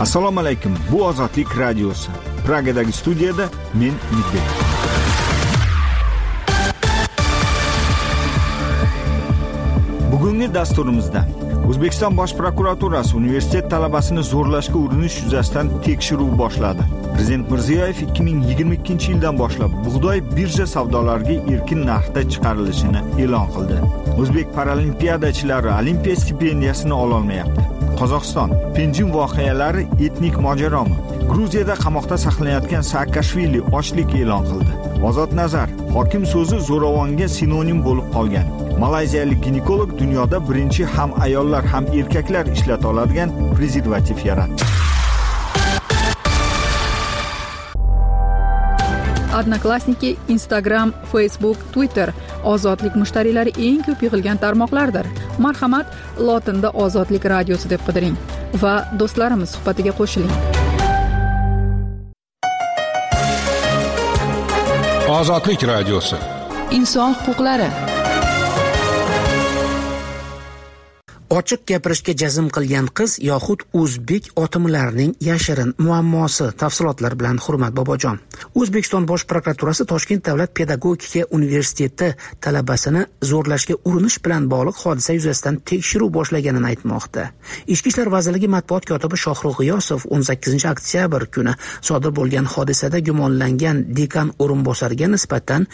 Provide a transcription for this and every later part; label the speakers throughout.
Speaker 1: Assalomu alaykum. Bu Ozodlik radiosi. Pragadagi studiyada men Umidbek. Bugungi dasturimizda O'zbekiston Bosh prokuraturasi universitet talabasini zo'rlashga urinish yuzasidan tekshiruv boshladi. Prezident Mirziyoyev 2022-yildan boshlab bug'doy birja savdolariga erkin narxda chiqarilishini e'lon qildi. O'zbek paralimpiadachilari olimpiya stipendiyasini ola olmayapti. Qozog'iston Penjin voqealari etnik mojaromi? Gruziyada qamoqda saqlanayotgan Saakashvili ochlik e'lon qildi. Ozod Nazar hokim so'zi zo'ravonga sinonim bo'lib qolgan. Malayziyalik ginekolog dunyoda birinchi ham ayollar ham erkaklar ishlata oladigan prezervativ yaratdi.
Speaker 2: Odnoklassniki, Instagram, Facebook, Twitter ozodlik mushtariylari eng ko'p yig'ilgan tarmoqlardir. Marhamat, lotinda Ozodlik radiosi deb qidiring va do'stlarimiz suhbatiga qo'shiling.
Speaker 3: Ozodlik radiosi.
Speaker 2: Inson huquqlari.
Speaker 4: Ochiq gapirishga jazm qilgan qiz yoxud o'zbek otimlarining yashirin muammosi. Tafsilotlar bilan Hurmat Bobojon. O'zbekiston Bosh prokuraturasi Toshkent davlat pedagogika universiteti talabasini zo'rlashga urinish bilan bog'liq hodisa yuzasidan tekshiruv boshlaganini aytmoqda. Ichki ishlar vazirligi matbuot kotibi Shohrux G'iyosov 18-oktyabr kuni sodir bo'lgan hodisada gumonlangan dekan o'rinbosariga nisbatan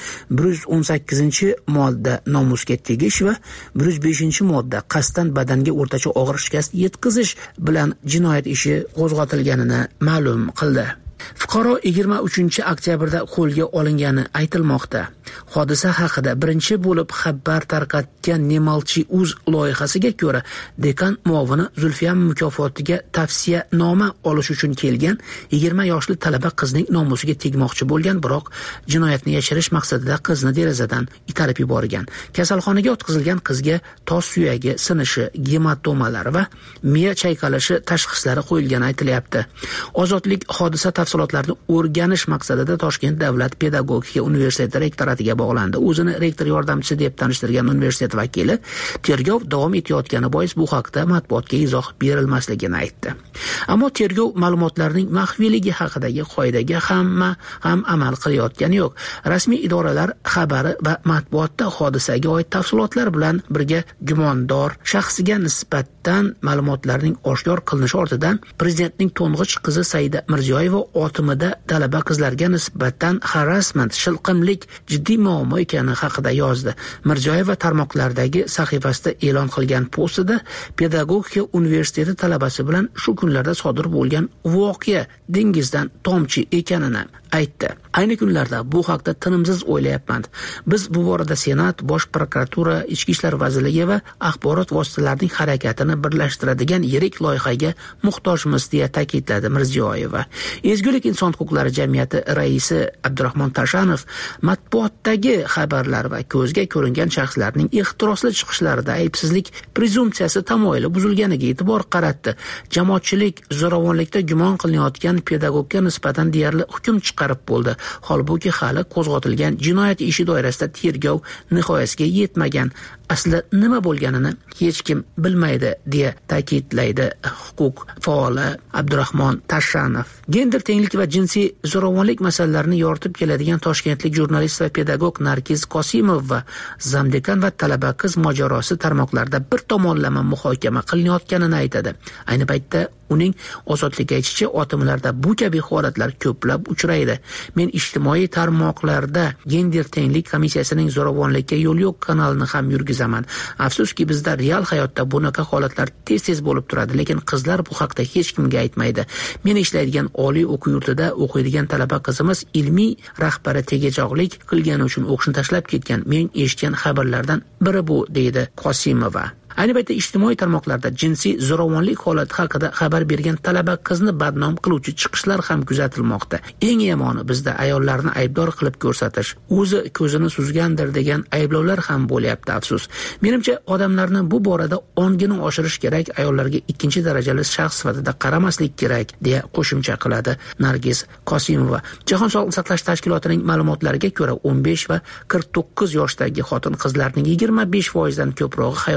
Speaker 4: 118-modda nomusga tegish va 105-modda qasddan badanga o'rtacha og'ir shikast yetkazish bilan jinoyat ishi qo'zg'atilganini ma'lum qildi. Fuqaro 23-oktyabrda qo'lga olingani aytilmoqda. Hodisa haqida birinchi bo'lib xabar tarqatgan Nemalchi.uz loyihasiga ko'ra, dekan muovini Zulfiya mukofotiga tavsiyanoma olish uchun kelgan 20 yoshli talaba qizning nomusiga tegmoqchi bo'lgan, biroq jinoyatni yashirish maqsadida qizni derazadan itarib yuborgan. Kasalxonaga yotqizilgan qizga tos suyagi sinishi, gematomalar va miya chayqalishi tashxislari qo'yilgani aytilyapti. Ozodlik hodisa tafsilotlarini o'rganish maqsadida Toshkent davlat pedagogika universiteti rektoratiga bog'landi. O'zini rektor yordamchisi deb tanishtirgan universitet vakili tergov davom etayotgani bois bu haqda matbuotga izoh berilmasligini aytdi. Ammo tergov ma'lumotlarining maxfiyligi haqidagi qoidaga hamma ham amal qilayotgani yo'q. Rasmiy idoralar xabari va matbuotda hodisaga oid tafsilotlar bilan birga gumondor shaxsiga nisbatan ma'lumotlarning oshkor qilinishi ortidan prezidentning to'ng'ich qizi Saida Mirziyoyeva otimida talaba qizlarga nisbatan harassment, shilqimlik jiddiy muammo ekani haqida yozdi. Mirziyoyeva tarmoqlardagi sahifasida e'lon qilgan postida pedagogika universiteti talabasi bilan shu kunlarda sodir bo'lgan voqea dengizdan tomchi ekanini aytdi. Ayni kunlarda bu haqda tinimsiz o'ylayapman. Biz bu borada Senat, Bosh prokuratura, Ichki ishlar vazirligi va axborot vositalarining harakatini birlashtiradigan yirik loyihaga muhtojmiz deya ta'kidladi Mirziyoyeva. Ezgulik inson huquqlari jamiyati raisi Abdurahmon Tashanov matbuotdagi xabarlar va ko'zga ko'ringan shaxslarning ehtirosli chiqishlarida aybsizlik prezumsiyasi tamoyili buzilganiga e'tibor qaratdi. Jamoatchilik zo'ravonlikda gumon qilinayotgan pedagogga nisbatan deyarli hukm chiqarib bo'ldi. Holbuki hali qo'zg'atilgan jinoyat ishi doirasida tergov nihoyasiga yetmagan. Aslida nima bo'lganini hech kim bilmaydi deya ta'kidlaydi huquq faoli Abdurahmon Tashanov. Gender tenglik va jinsiy zo'ravonlik masalalarini yoritib keladigan toshkentlik jurnalist va pedagog Nargiz Qosimov va zamdekan va talaba qiz mojarosi tarmoqlarda bir tomonlama muhokama qilinayotganini aytadi. Ayni paytda uning ozodlikka aytishicha, otimlarda bu kabi holatlar ko'plab uchraydi. Men ijtimoiy tarmoqlarda gender tenglik komissiyasining zo'ravonlikka yo'l yo'q kanalini ham yurgizaman. Afsuski bizda real hayotda bunaqa holatlar tez-tez bo'lib turadi, lekin qizlar bu haqda hech kimga aytmaydi. Men ishlaydigan oliy o'quv yurtida o'qiydigan talaba qizimiz ilmiy rahbari tegajoqlik qilgani uchun o'qishni tashlab ketgan. Men eshitgan xabarlardan biri bu, deydi Qosimova. Ayni paytda ijtimoiy tarmoqlarda jinsiy zo'ravonlik holati haqida xabar bergan talaba qizni badnom qiluvchi chiqishlar ham kuzatilmoqda. Eng yomoni bizda ayollarni aybdor qilib ko'rsatish, o'zi ko'zini suzgandir degan ayblovlar ham bo'lyapti, afsus. Menimcha odamlarni bu borada ongini oshirish kerak, ayollarga ikkinchi darajali shaxs sifatida qaramaslik kerak, deya qo'shimcha qiladi Nargiz Qosimova. Jahon sog'liqni saqlash tashkilotining ma'lumotlariga ko'ra 15 va 49 yoshdagi xotin-qizlarning 25% dan ko'prog'i hayoti davomida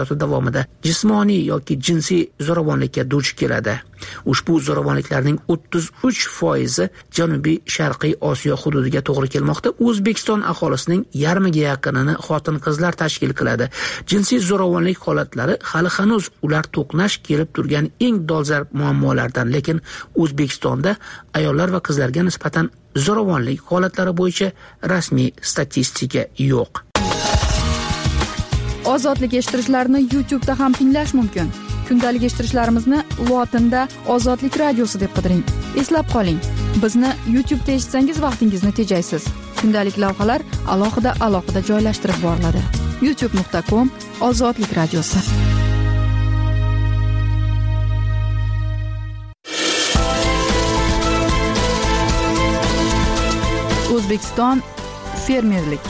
Speaker 4: davomida jismoniy yoki jinsiy zo'ravonlikka duch keladi. Ushbu zo'ravonliklarning 33% Janubiy Sharqiy Osiyo hududiga to'g'ri kelmoqda. O'zbekiston aholisining yarmiga yaqinini xotin-qizlar tashkil qiladi. Jinsiy zo'ravonlik holatlari hali hanuz ular to'qnash kelib turgan eng dolzarb muammolardan, lekin O'zbekistonda ayollar va qizlarga nisbatan zo'ravonlik holatlari bo'yicha rasmiy statistika yo'q.
Speaker 2: Ozodlik eshittirishlarni YouTube'da ham tinglash mumkin. Kundalik eshittirishlarimizni lotinda Ozodlik radiosi deb qidiring. Eslab qoling, bizni YouTube'da eshitsangiz vaqtingizni tejaysiz. Kundalik lavhalar alohida joylashtirib boriladi. youtube.com/Ozodlik radiosi. O'zbekiston fermerlik.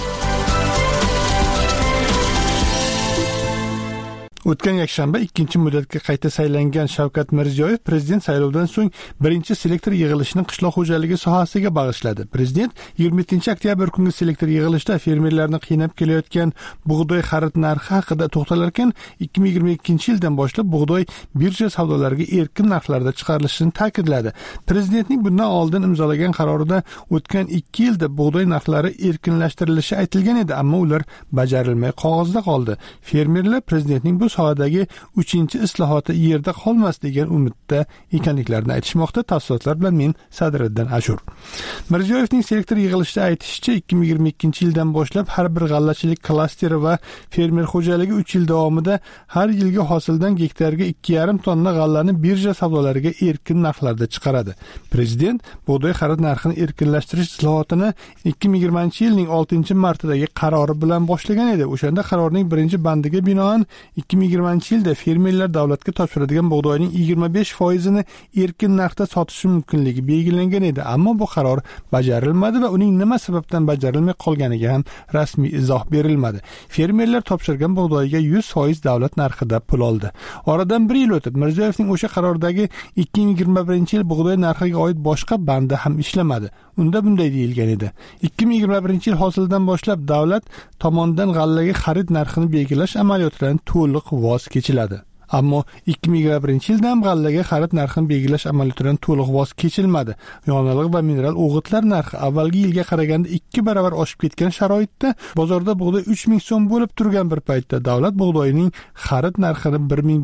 Speaker 5: O'tgan yakshanba 2-muddatga qayta saylangan Shavkat Mirziyoyev prezident saylovidan so'ng birinchi selektor yig'ilishini qishloq xo'jaligi sohasiga bag'ishladi. Prezident 27-oktyabr kungi selektor yig'ilishda fermerlarni qiynab kelayotgan bug'doy xarid narxi haqida to'xtalar ekan, 2022-yildan boshlab bug'doy birja savdolariga erkin narxlarda chiqarilishini ta'kidladi. Prezidentning bundan oldin imzolagan qarorida o'tgan 2 yilda bug'doy narxlari erkinlashtirilishi aytilgan edi, ammo ular bajarilmay qog'ozda qoldi. Fermerlar prezidentning bu sohadagi 3-islohoti yerda qolmas degan umidda ekanliklarini aytishmoqda. Tafsilotlar bilan men Sadriddin Ashur. Mirziyoyevning selektor yig'ilishida aytishicha, 2022-yildan boshlab har bir g'allachilik klasteri va fermer xo'jaligi 3 yil davomida har yilgi hosildan gektarga 2,5 tonna g'allani birja savdolariga erkin narxlarda chiqaradi. Prezident bug'doy xarid narxini erkinlashtirish islohotini 2020-yilning 6-martidagi qarori bilan boshlagan edi. O'shanda qarorning birinchi bandiga binoan 2020-yilda fermerlar davlatga topshiradigan bug'doyning 25%ni erkin narxda sotishi mumkinligi belgilangan edi, ammo bu qaror bajarilmadi va uning nima sababdan bajarilmay qolganiga ham rasmiy izoh berilmadi. Fermerlar topshirgan bug'doyiga 100% davlat narxida pul oldi. Oradan 1 yil o'tib, Mirziyoyevning o'sha qarordagi 2021-yil bug'doy narxiga oid boshqa bandi ham ishlamadi. Unda bunday deyilgan edi: 2021-yil hosilidan boshlab davlat tomonidan g'allaga xarid narxini belgilash amaliyotidan to'liq voz kechiladi. Ammo 2021-yilda g'allaga xarid narxini belgilash amaliyotidan to'liq voz kechilmadi. Yonilg'i va mineral o'g'itlar narxi avvalgi yilga qaraganda 2 barobar oshib ketgan sharoitda bozorda bug'doy 3000 so'm bo'lib turgan bir paytda davlat bug'doyning xarid narxini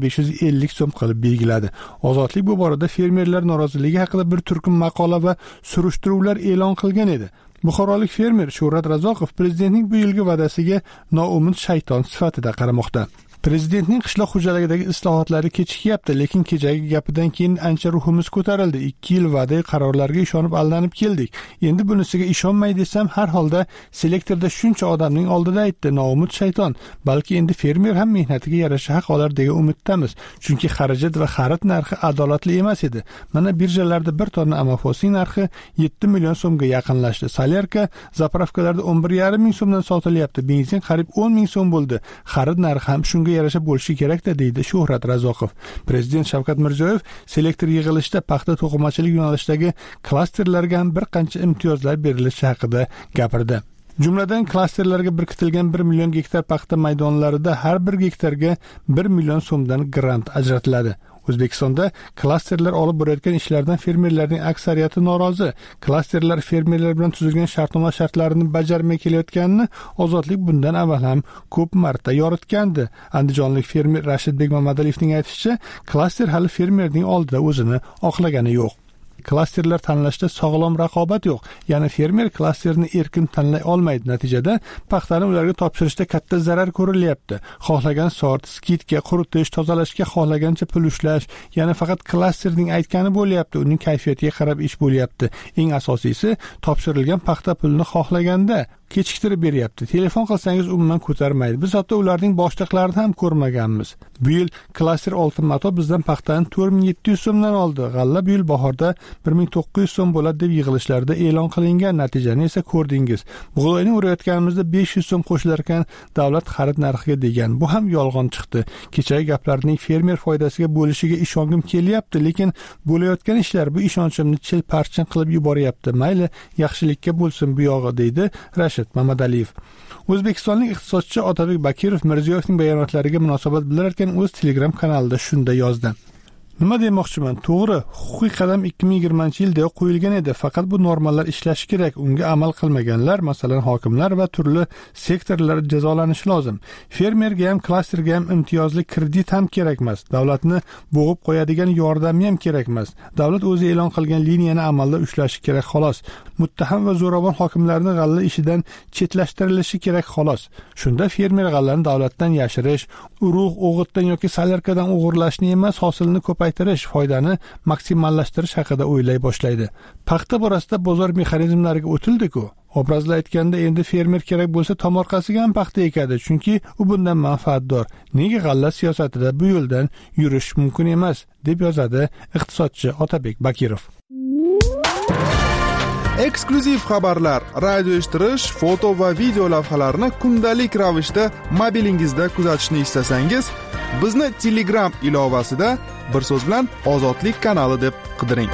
Speaker 5: 1550 so'm qilib belgiladi. Ozodlik bu borada fermerlar noroziligi haqida bir turkum maqola va surishtiruvlar e'lon qilgan edi. Buxorolik fermer Shuhrat Razoqov prezidentning bu yilgi va'dasiga noumid shayton sifatida qaramoqda. Prezidentning qishloq xo'jaligidagi islohotlari kechikyapti, lekin kechagi gapidan keyin ancha ruhimiz ko'tarildi. 2 yil va'da qarorlarga ishonib aldanib keldik. Endi bunisiga ishonmay desam, har holda selektorda shuncha odamning oldida aytdi noumid shayton. Balki endi fermer ham mehnatiga yarasha haq olar degan umiddamiz. Chunki xarajat va xarid narxi adolatli emas edi. Mana birjalarda 1 tonna amafosining narxi 7 million so'mga yaqinlashdi. Solyarka zapravkalarda 11,5 ming so'mdan sotilyapti. Benzin qariyb 10 ming so'm bo'ldi. Xarid narxi ham shunga yarasha bo'lishi kerak-da, deydi Shuhrat Razoqov. Prezident Shavkat Mirziyoyev selektor yig'ilishida paxta to'qimachilik yo'nalishidagi klasterlarga ham bir qancha imtiyozlar berilishi haqida gapirdi. Jumladan klasterlarga birkitilgan 1 million gektar paxta maydonlarida har bir gektarga 1 million so'mdan grant ajratiladi. O'zbekistonda klasterlar olib borayotgan ishlardan fermerlarning aksariyati norozi. Klasterlar fermerlar bilan tuzilgan shartnoma shartlarini bajarmay kelayotganini Ozodlik bundan avval ham ko'p marta yoritgandi. Andijonlik fermer Rashidbek Mamadaliyevning aytishicha, klaster hali fermerning oldida o'zini oqlagani yo'q. Klasterlar tanlashda sog'lom raqobat yo'q. Ya'ni fermer klasterini erkin tanlay olmaydi. Natijada paxtani ularga topshirishda katta zarar ko'rilyapti. Xohlagan sort, skidga, quritish, tozalashga xohlagancha pul ushlash, ya'ni faqat klasterning aytgani bo'lyapti, uning kayfiyatiga qarab ish bo'lyapti. Eng asosiysi, topshirilgan paxta pulini xohlaganda kechiktirib beryapti. Telefon qilsangiz umuman ko'tarmaydi. Biz hatto ularning boshliqlarini ham ko'rmaganmiz. Bu yil klaster Oltin Mato bizdan paxtani 4700 so'mdan oldi. G'alla bu yil bahorda 1900 so'm bo'ladi deb yig'ilishlarda e'lon qilingan. Natijani esa ko'rdingiz. Bug'doyni o'rayotganimizda 500 so'm qo'shilar ekan davlat xarid narxiga degan. Bu ham yolg'on chiqdi. Kechagi gaplarning fermer foydasiga bo'lishiga ishongim kelyapti, lekin bo'layotgan ishlar bu ishonchimni chil-parchin qilib yuboryapti. Mayli, yaxshilikka bo'lsin bu yog'i, deydi Rashid Mamadaliyev. O'zbekistonlik iqtisodchi Otabek Bakirov Mirziyoyevning bayonotlariga munosabat bildirgan o'z Telegram kanalida shunday yozdi: Nima demoqchiman? To'g'ri, huquqiy qadam 2020-yilda qo'yilgan edi, faqat bu normalar ishlashi kerak. Unga amal qilmaganlar, masalan, hokimlar va turli sektorlar jazolanishi lozim. Fermerga ham, klasterga ham imtiyozli kredit ham kerak emas. Davlatni bo'g'ib qo'yadigan yordam ham kerak emas. Davlat o'zi e'lon qilgan liniyani amalda ushlashi kerak xolos. Muttaham va zo'ravon hokimlarning g'alla ishidan chetlashtirilishi kerak xolos. Shunda fermer g'allani davlatdan yashirish, urug' o'g'itdan yoki salyarkadan o'g'irlashni emas, hosilni ko'paytirish, foydani maksimallashtirish haqida o'ylay boshlaydi. Paxta borasida bozor mexanizmlariga o'tildi-ku. Obrazla aytganda endi fermer kerak bo'lsa tomorqasiga ham paxta ekadi, chunki u bundan manfaatdor. Nega g'alla siyosatida bu yo'ldan yurish mumkin emas, deb yozadi iqtisodchi Otabek Bakirov.
Speaker 6: Eksklyuziv xabarlar, radio eshittirish, foto va video lavhalarni kundalik ravishda mobilingizda kuzatishni istasangiz, bizni Telegram ilovasida bir so'z bilan Ozodlik kanali deb qidiring.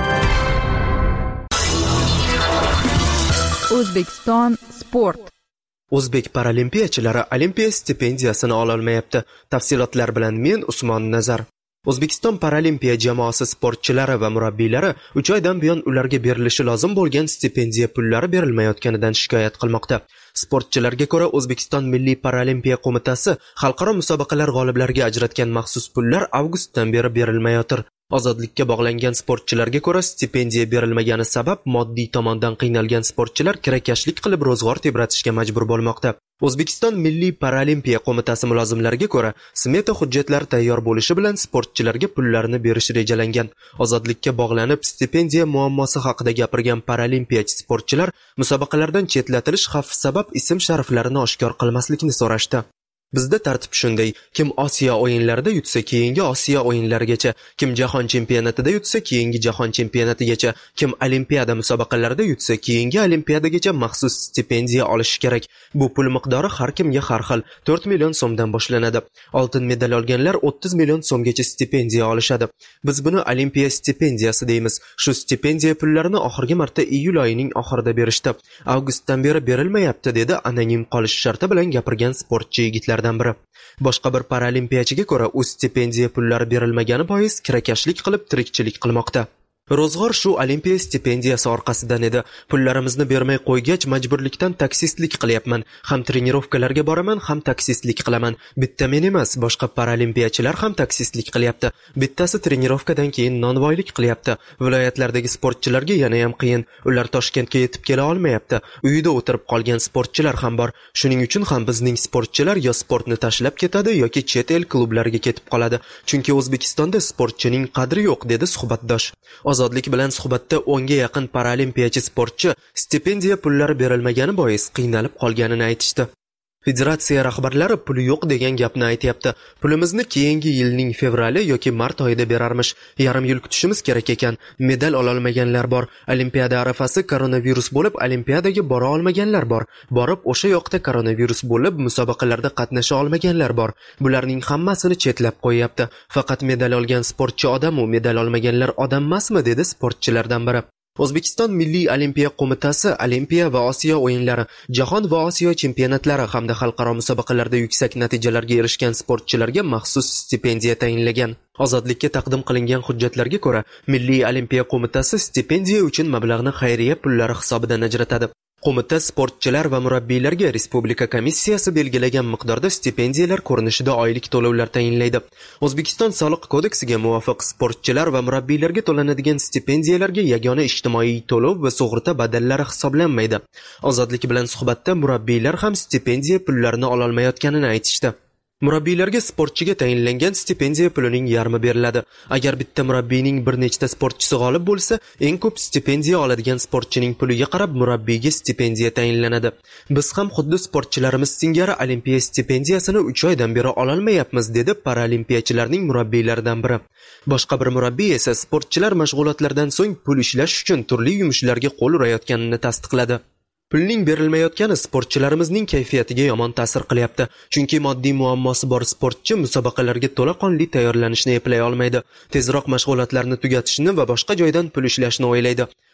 Speaker 2: O'zbekiston sport.
Speaker 7: O'zbek paralimpiyachilari olimpiya stipendiyasini ola olmayapti. Tafsilotlar bilan men Usmon Nazar. O'zbekiston paralimpiya jamoasi sportchilari va murabbiylari 3 oydan buyon ularga berilishi lozim bo'lgan stipendiya pullari berilmayotganidan shikoyat qilmoqda. Sportchilarga ko'ra, O'zbekiston Milliy paralimpiya qo'mitasi xalqaro musobaqalar g'oliblariga ajratgan maxsus pullar avgustdan beri berilmayotir. Ozodlikka bog'langan sportchilarga ko'ra, stipendiya berilmagani sabab moddiy tomondan qiynalgan sportchilar kirakashlik qilib ro'zg'or tebratishga majbur bo'lmoqda. O'zbekiston Milliy paralimpiya qo'mitasi mulozimlariga ko'ra, smeta hujjatlari tayyor bo'lishi bilan sportchilarga pullarni berish rejalangan. Ozodlikka bog'lanib stipendiya muammosi haqida gapirgan paralimpiyachi sportchilar musobaqalardan chetlatilish xavfi sabab ism-shariflarini oshkor qilmaslikni so'rashdi. Bizda tartib shunday: kim Osiyo o'yinlarida yutsa, keyingi Osiyo o'yinlarigacha, kim jahon chempionatida yutsa, keyingi jahon chempionatigacha, kim olimpiada musobaqalarida yutsa, keyingi olimpiadagacha maxsus stipendiya olishi kerak. Bu pul miqdori har kimga har xil, 4 million so'mdan boshlanadi. Oltin medal olganlar 30 million so'mgacha stipendiya olishadi. Biz buni olimpiya stipendiyasi deymiz. Shu stipendiya pullarini oxirgi marta iyul oyining oxirida berishdi. Avgustdan beri berilmayapti, dedi anonim qolish sharti bilan gapirgan sportchi yigitlar. Boshqa bir paralimpiyachiga ko'ra, u stipendiya pullari berilmagani bois kirakashlik qilib tirikchilik qilmoqda. Ro'zg'or shu olimpiya stipendiyasi orqasidan edi. Pullarimizni bermay qo'ygach, majburlikdan taksistlik qilyapman. Ham trenirovkalarga boraman, ham taksistlik qilaman. Bitta men emas, boshqa paralimpiyachilar ham taksistlik qilyapti. Bittasi trenirovkadan keyin nonvoylik qilyapti. Viloyatlardagi sportchilarga yana ham qiyin. Ular Toshkentga yetib kela olmayapti. Uyida o'tirib qolgan sportchilar ham bor. Shuning uchun ham bizning sportchilar yo sportni tashlab ketadi yoki chet el klublariga ketib qoladi. Chunki O'zbekistonda sportchining qadri yo'q, dedi suhbatdosh. Ozodlik bilan suhbatda 10 ga yaqin paralimpiyachi sportchi stipendiya pullari berilmagani bois qiynalib qolganini aytishdi. Federatsiya rahbarlari puli yo'q degan gapni aytayapti. Pulimizni keyingi yilning fevrali yoki mart oyida berarmish. Yarim yil kutishimiz kerak ekan. Medal ola olmaganlar bor. Olimpiada arafasi koronavirus bo'lib, olimpiadaga bora olmaganlar bor. Borib o'sha yoqda koronavirus bo'lib, musobaqalarda qatnasha olmaganlar bor. Bularning hammasini chetlab qo'yapti. Faqat medal olgan sportchi odam u, medal olmaganlar odam emasmi, dedi sportchilardan biri. O'zbekiston Milliy olimpiya qo'mitasi Olimpiya va Osiyo o'yinlari, Jahon va Osiyo chempionatlari hamda xalqaro musobaqalarda yuksak natijalarga erishgan sportchilarga maxsus stipendiya tayinlagan. Ozodlikka taqdim qilingan hujjatlarga ko'ra, Milliy olimpiya qo'mitasi stipendiya uchun mablag'ni xayriya pullari hisobidan ajratadi. Qo'mita sportchilar va murabbiylarga Respublika komissiyasi belgilagan miqdorda stipendiyalar ko'rinishida oylik to'lovlar tayinlaydi. O'zbekiston soliq kodeksiga muvofiq sportchilar va murabbiylarga to'lanadigan stipendiyalarga yagona ijtimoiy to'lov va sug'urta badallari hisoblanmaydi. Ozodlik bilan suhbatda murabbiylar ham stipendiya pullarini ola olmayotganini aytishdi. Murabbiylarga sportchiga tayinlangan stipendiya pulining yarmi beriladi. Agar bitta murabbiyning bir nechta sportchisi g'olib bo'lsa, eng ko'p stipendiya oladigan sportchining puliga qarab murabbiyga stipendiya tayinlanadi. Biz ham xuddi sportchilarimiz singari olimpiya stipendiyasini 3 oydan beri ola olmayapmiz, dedi paralimpiyachilarning murabbiylaridan biri. Boshqa bir murabbiy esa sportchilar mashg'ulotlardan so'ng pul ishlash uchun turli yumushlarga qo'l urayotganini tasdiqladi. Pulning berilmayotgani sportchilarimizning kayfiyatiga yomon ta'sir qilyapti. Chunki moddiy muammosi bor sportchi musobaqalarga to'laqonli tayyorlanishni eplay olmaydi. Tezroq mashg'ulotlarni tugatishni va boshqa joydan pul ishlashni o'ylaydi.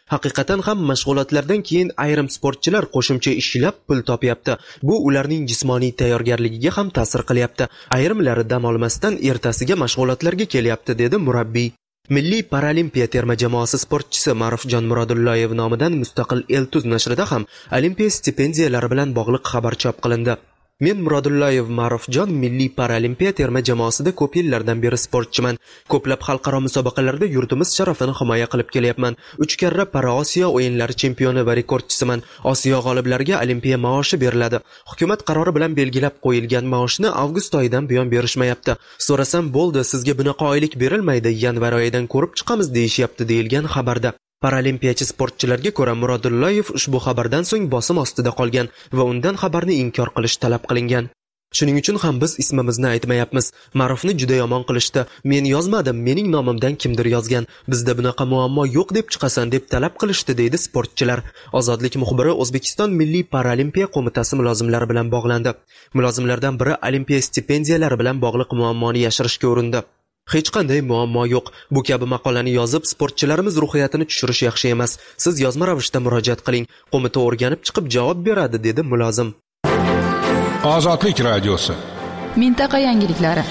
Speaker 7: Haqiqatan ham mashg'ulotlardan keyin ayrim sportchilar qo'shimcha ishlab pul topyapti. Bu ularning jismoniy tayyorgarligiga ham ta'sir qilyapti. Ayrimlari dam olmasdan ertasiga mashg'ulotlarga kelyapti, dedi murabbiy. Milliy paralimpiya terma jamoasi sportchisi Ma'rufjon Muradullayev nomidan mustaqil Eltuz nashrida ham olimpiya stipendiyalari bilan bog'liq xabar chop qilindi. Men Muradullayev Ma'rufjon milliy paralimpiya terma jamoasida ko'p yillardan beri sportchiman. Ko'plab xalqaro musobaqalarda yurtimiz sharafini himoya qilib kelyapman. 3 karra Paraosiyo o'yinlari chempioni va rekordchisiman. Osiyo g'oliblariga olimpiya maoshi beriladi. Hukumat qarori bilan belgilab qo'yilgan maoshni avgust oyidan buyon berishmayapti. So'rasam bo'ldi, sizga bunaqa oylik berilmaydi, yanvar oyidan ko'rib chiqamiz deyishyapti, deyilgan xabarda. Paralimpiyachi sportchilarga ko'ra Muradullayev ushbu xabardan so'ng bosim ostida qolgan va undan xabarni inkor qilish talab qilingan. Shuning uchun ham biz ismimizni aytmayapmiz. Ma'rufni juda yomon qilishdi. Men yozmadim, mening nomimdan kimdir yozgan. Bizda bunaqa muammo yo'q deb chiqasan deb talab qilishdi, deydi sportchilar. Ozodlik muxbiri O'zbekiston Milliy paralimpiya qo'mitasi mulozimlari bilan bog'landi. Mulozimlardan biri olimpiya stipendiyalari bilan bog'liq muammoni yashirishga urindi. Hech qanday muammo yo'q. Bu kabi maqolani yozib, sportchilarimiz ruhiyatini tushirish yaxshi emas. Siz yozma ravishda murojaat qiling. Qo'mita o'rganib chiqib javob beradi, dedi mulozim.
Speaker 3: Ozodlik radiosi.
Speaker 2: Mintaqa yangiliklari.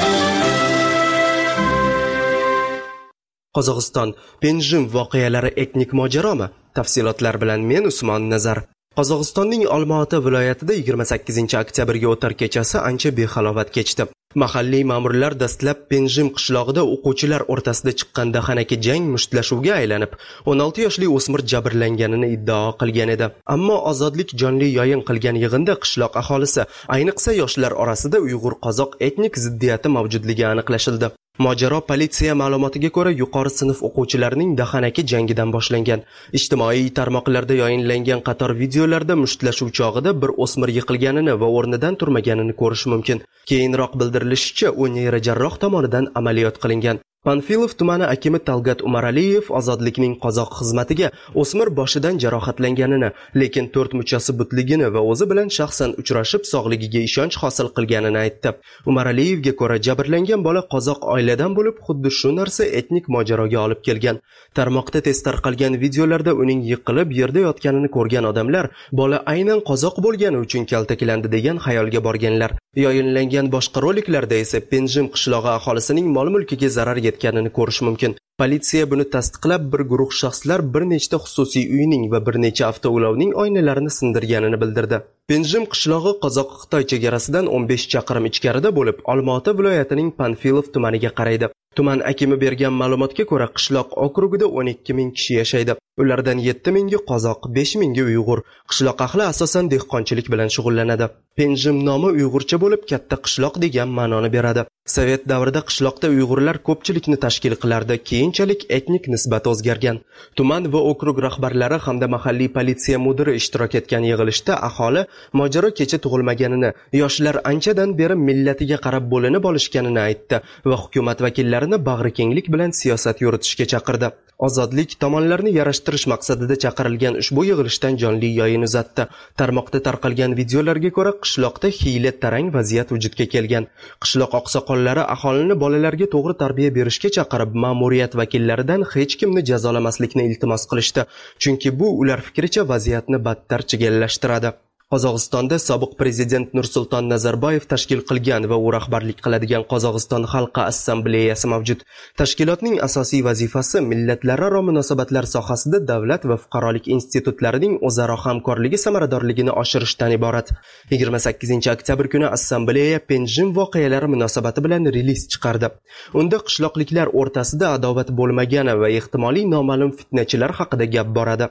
Speaker 7: Qozog'iston Penjim voqealari etnik mojaromi? Tafsilotlar bilan men Usmon Nazar. Qozog'istonning Olmaota viloyatida 28-oktyabrga o'tar kechasi ancha behalovat kechdi. Mahalliy ma'murlar dastlab Penjim qishlog'ida o'quvchilar o'rtasida chiqqan dahanaki jang mushtlashuvga aylanib, 16 yoshli o'smir jabrlanganini iddao qilgan edi. Ammo ozodlik jonli yo'yin qilgan yig'inda qishloq aholisi, ayniqsa yoshlar orasida Uyg'ur-qozoq etnik ziddiyati mavjudligi aniqlashildi. Mojaro politsiya ma'lumotiga ko'ra yuqori sinf o'quvchilarining dahanaki jangidan boshlangan. Ijtimoiy tarmoqlarda yayinlangan qator videolarda mushtlashuv chog'ida bir o'smir yiqilganini va o'rnidan turmaganini ko'rish mumkin. Keyinroq bildirilishicha, u neyrojarroh tomonidan amaliyot qilingan. Panfilov tumani akimi Talgat Umaraliyev ozodlikning qozoq xizmatiga o'smir boshidan jarohatlanganini, lekin 4 muchasi butligini va o'zi bilan shaxsan uchrashib sog'ligiga ishonch hosil qilganini aytdi. Umaraliyevga ko'ra jabrlangan bola qozoq oiladan bo'lib, xuddi shu narsa etnik mojaroga olib kelgan. Tarmoqda tez tarqalgan videolarda uning yiqilib yerda yotganini ko'rgan odamlar, bola aynan qozoq bo'lgani uchun kaltaklandi degan xayolga borganlar. Yayinlangan boshqa roliklarda esa Penjim qishlog'i aholisining mol-mulkiga zarar yetganini ko'rish mumkin. Politsiya buni tasdiqlab, bir guruh shaxslar bir nechta xususiy uyning va bir necha avtoulovning oynalarini sindirganini bildirdi. Penjim qishlog'i Qozoq-Xitoy chegarasidan 15 chaqirim ichkarida bo'lib, Olmaota viloyatining Panfilov tumaniga qaraydi. Tuman akimi bergan ma'lumotga ko'ra, qishloq okrugida 12 ming kishi yashaydi. Ulardan 7 mingi qozoq, 5 mingi Uyg'ur. Qishloq ahli asosan dehqonchilik bilan shug'ullanadi. Penjim nomi uyg'urcha bo'lib, katta qishloq degan ma'noni beradi. Sovet davrida qishloqda Uyg'urlar ko'pchilikni tashkil qilardi. Keyinchalik etnik nisbat o'zgargan. Tuman va okrug rahbarlari hamda mahalliy politsiya mudiri ishtirok etgan yig'ilishda aholi mojaro kecha tug'ilmaganini, yoshlar anchadan beri millatiga qarab bo'linib olishganini aytdi va hukumat vakillarini bag'rikenglik bilan siyosat yuritishga chaqirdi. Ozodlik tomonlarni yarashtirish maqsadida chaqirilgan ushbu yig'ilishdan jonli yo'yin uzatdi. Tarmoqda tarqalgan videolarga ko'ra, qishloqda hiyla tarang vaziyat vujudga kelgan. Qishloq oqsoqollari aholini bolalarga to'g'ri tarbiya berishga chaqirib, ma'muriyat vakillaridan hech kimni jazolamaslikni iltimos qilishdi, chunki bu ular fikricha vaziyatni battar chigallashtiradi. Qozog'istonda sobiq prezident Nursulton Nazarboyev tashkil qilgan va u rahbarlik qiladigan Qozog'iston xalqi assambleyasi mavjud. Tashkilotning asosiy vazifasi millatlararo munosabatlar sohasida davlat va fuqarolik institutlarining o'zaro hamkorligi samaradorligini oshirishdan iborat. 28-oktyabr kuni assambleya Penjim voqealari munosabati bilan reliz chiqardi. Unda qishloqliklar o'rtasida adovat bo'lmagani va ehtimoliy noma'lum fitnachilar haqida gap boradi.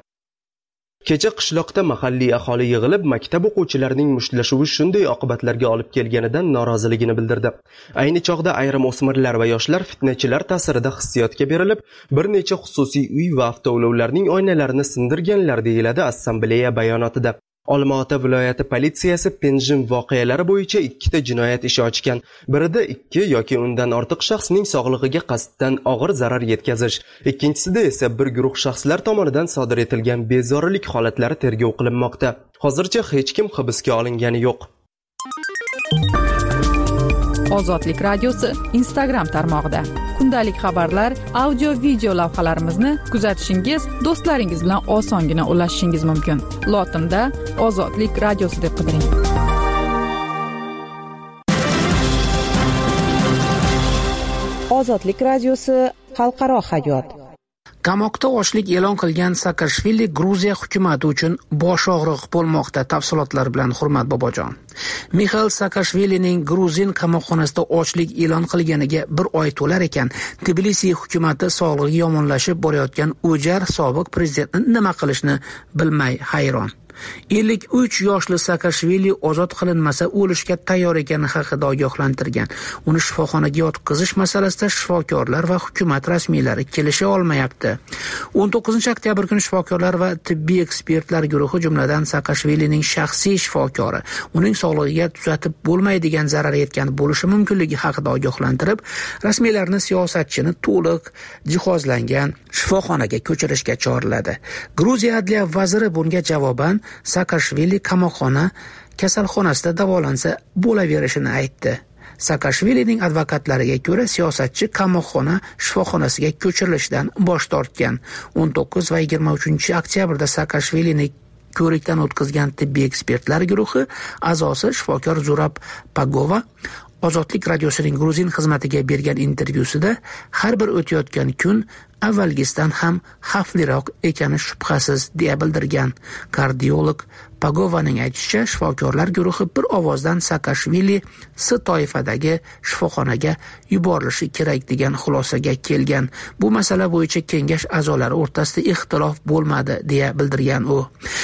Speaker 7: Kecha qishloqda mahalliy aholi yig'ilib, maktab o'quvchilarining mushlashuvi shunday oqibatlarga olib kelganidan noroziligini bildirdi. Ayni chog'da ayrim o'smirlar va yoshlar fitnachilar ta'sirida hissiyotga berilib, bir necha xususiy uy va avtoulovlarning oynalarini sindirganlar, deyiladi assambleya bayonotida. Olmaota viloyati politsiyasi Penjim voqealari bo'yicha 2 ta jinoyat ishi ochgan. Birida 2 yoki undan ortiq shaxsning sog'lig'iga qasddan og'ir zarar yetkazish, ikkinchisida esa bir guruh shaxslar tomonidan sodir etilgan bezorilik holatlari tergov qilinmoqda. Hozircha hech kim hibsga olingani yo'q.
Speaker 2: Ozodlik radiosi Instagram tarmog'ida. Kundalik xabarlar, audio video lavhalarimizni kuzatishingiz, do'stlaringiz bilan osongina ulashishingiz mumkin. Lotinda Ozodlik radiosi deb qidiring.
Speaker 8: Ozodlik radiosi xalqaro hayot.
Speaker 4: Qamoqda ochlik e'lon qilgan Saakashvili Gruziya hukumati uchun bosh og'riq bo'lmoqda. Tafsilotlar bilan Hurmat Bobojon. Mixail Saakashvilining Gruzin qamoqxonasida ochlik e'lon qilganiga 1 oy to'lar ekan, Tbilisi hukumati sog'lig'i yomonlashib borayotgan o'jar sobiq prezidentni nima qilishni bilmay hayron. 53 yoshli Saakashvili ozod qilinmasa o'lishga tayyor ekani haqida ogohlantirgan. Uni shifoxonaga yotqizish masalasida shifokorlar va hukumat rasmiylari kelisha olmayapti. 19-oktyabr kuni shifokorlar va tibbiy ekspertlar guruhi, jumladan Saakashvilining shaxsiy shifokori, uning sog'lig'iga tuzatib bo'lmaydigan zarar yetgan bo'lishi mumkinligi haqida ogohlantirib, rasmiylarni siyosatchini to'liq jihozlangan shifoxonaga ko'chirishga chorladi. Gruziya adliya vaziri bunga javoban Saakashvili qamoqxona kasalxonasida davolansa bo'laverishini aytdi. Saakashvilining advokatlariga ko'ra, siyosatchi qamoqxona shifoxonasiga ko'chirilishdan bosh tortgan. 19 va 23 oktyabrda Saakashvilini ko'rikdan o'tkazgan tibbiy ekspertlar guruhi a'zosi shifokor Zurab Pagova Ozodlik radiosining Gruzin xizmatiga bergan intervyusida har bir o'tayotgan kun avvalgisidan ham xavfliroq ekani shubhasiz deya bildirgan. Kardiolog Pagovaning aytishicha, shifokorlar guruhi bir ovozdan Saakashvili S toifadagi shifoxonaga yuborilishi kerak degan xulosaga kelgan. Bu masala bo'yicha kengash a'zolari o'rtasida ixtilof bo'lmadi deya bildirgan u.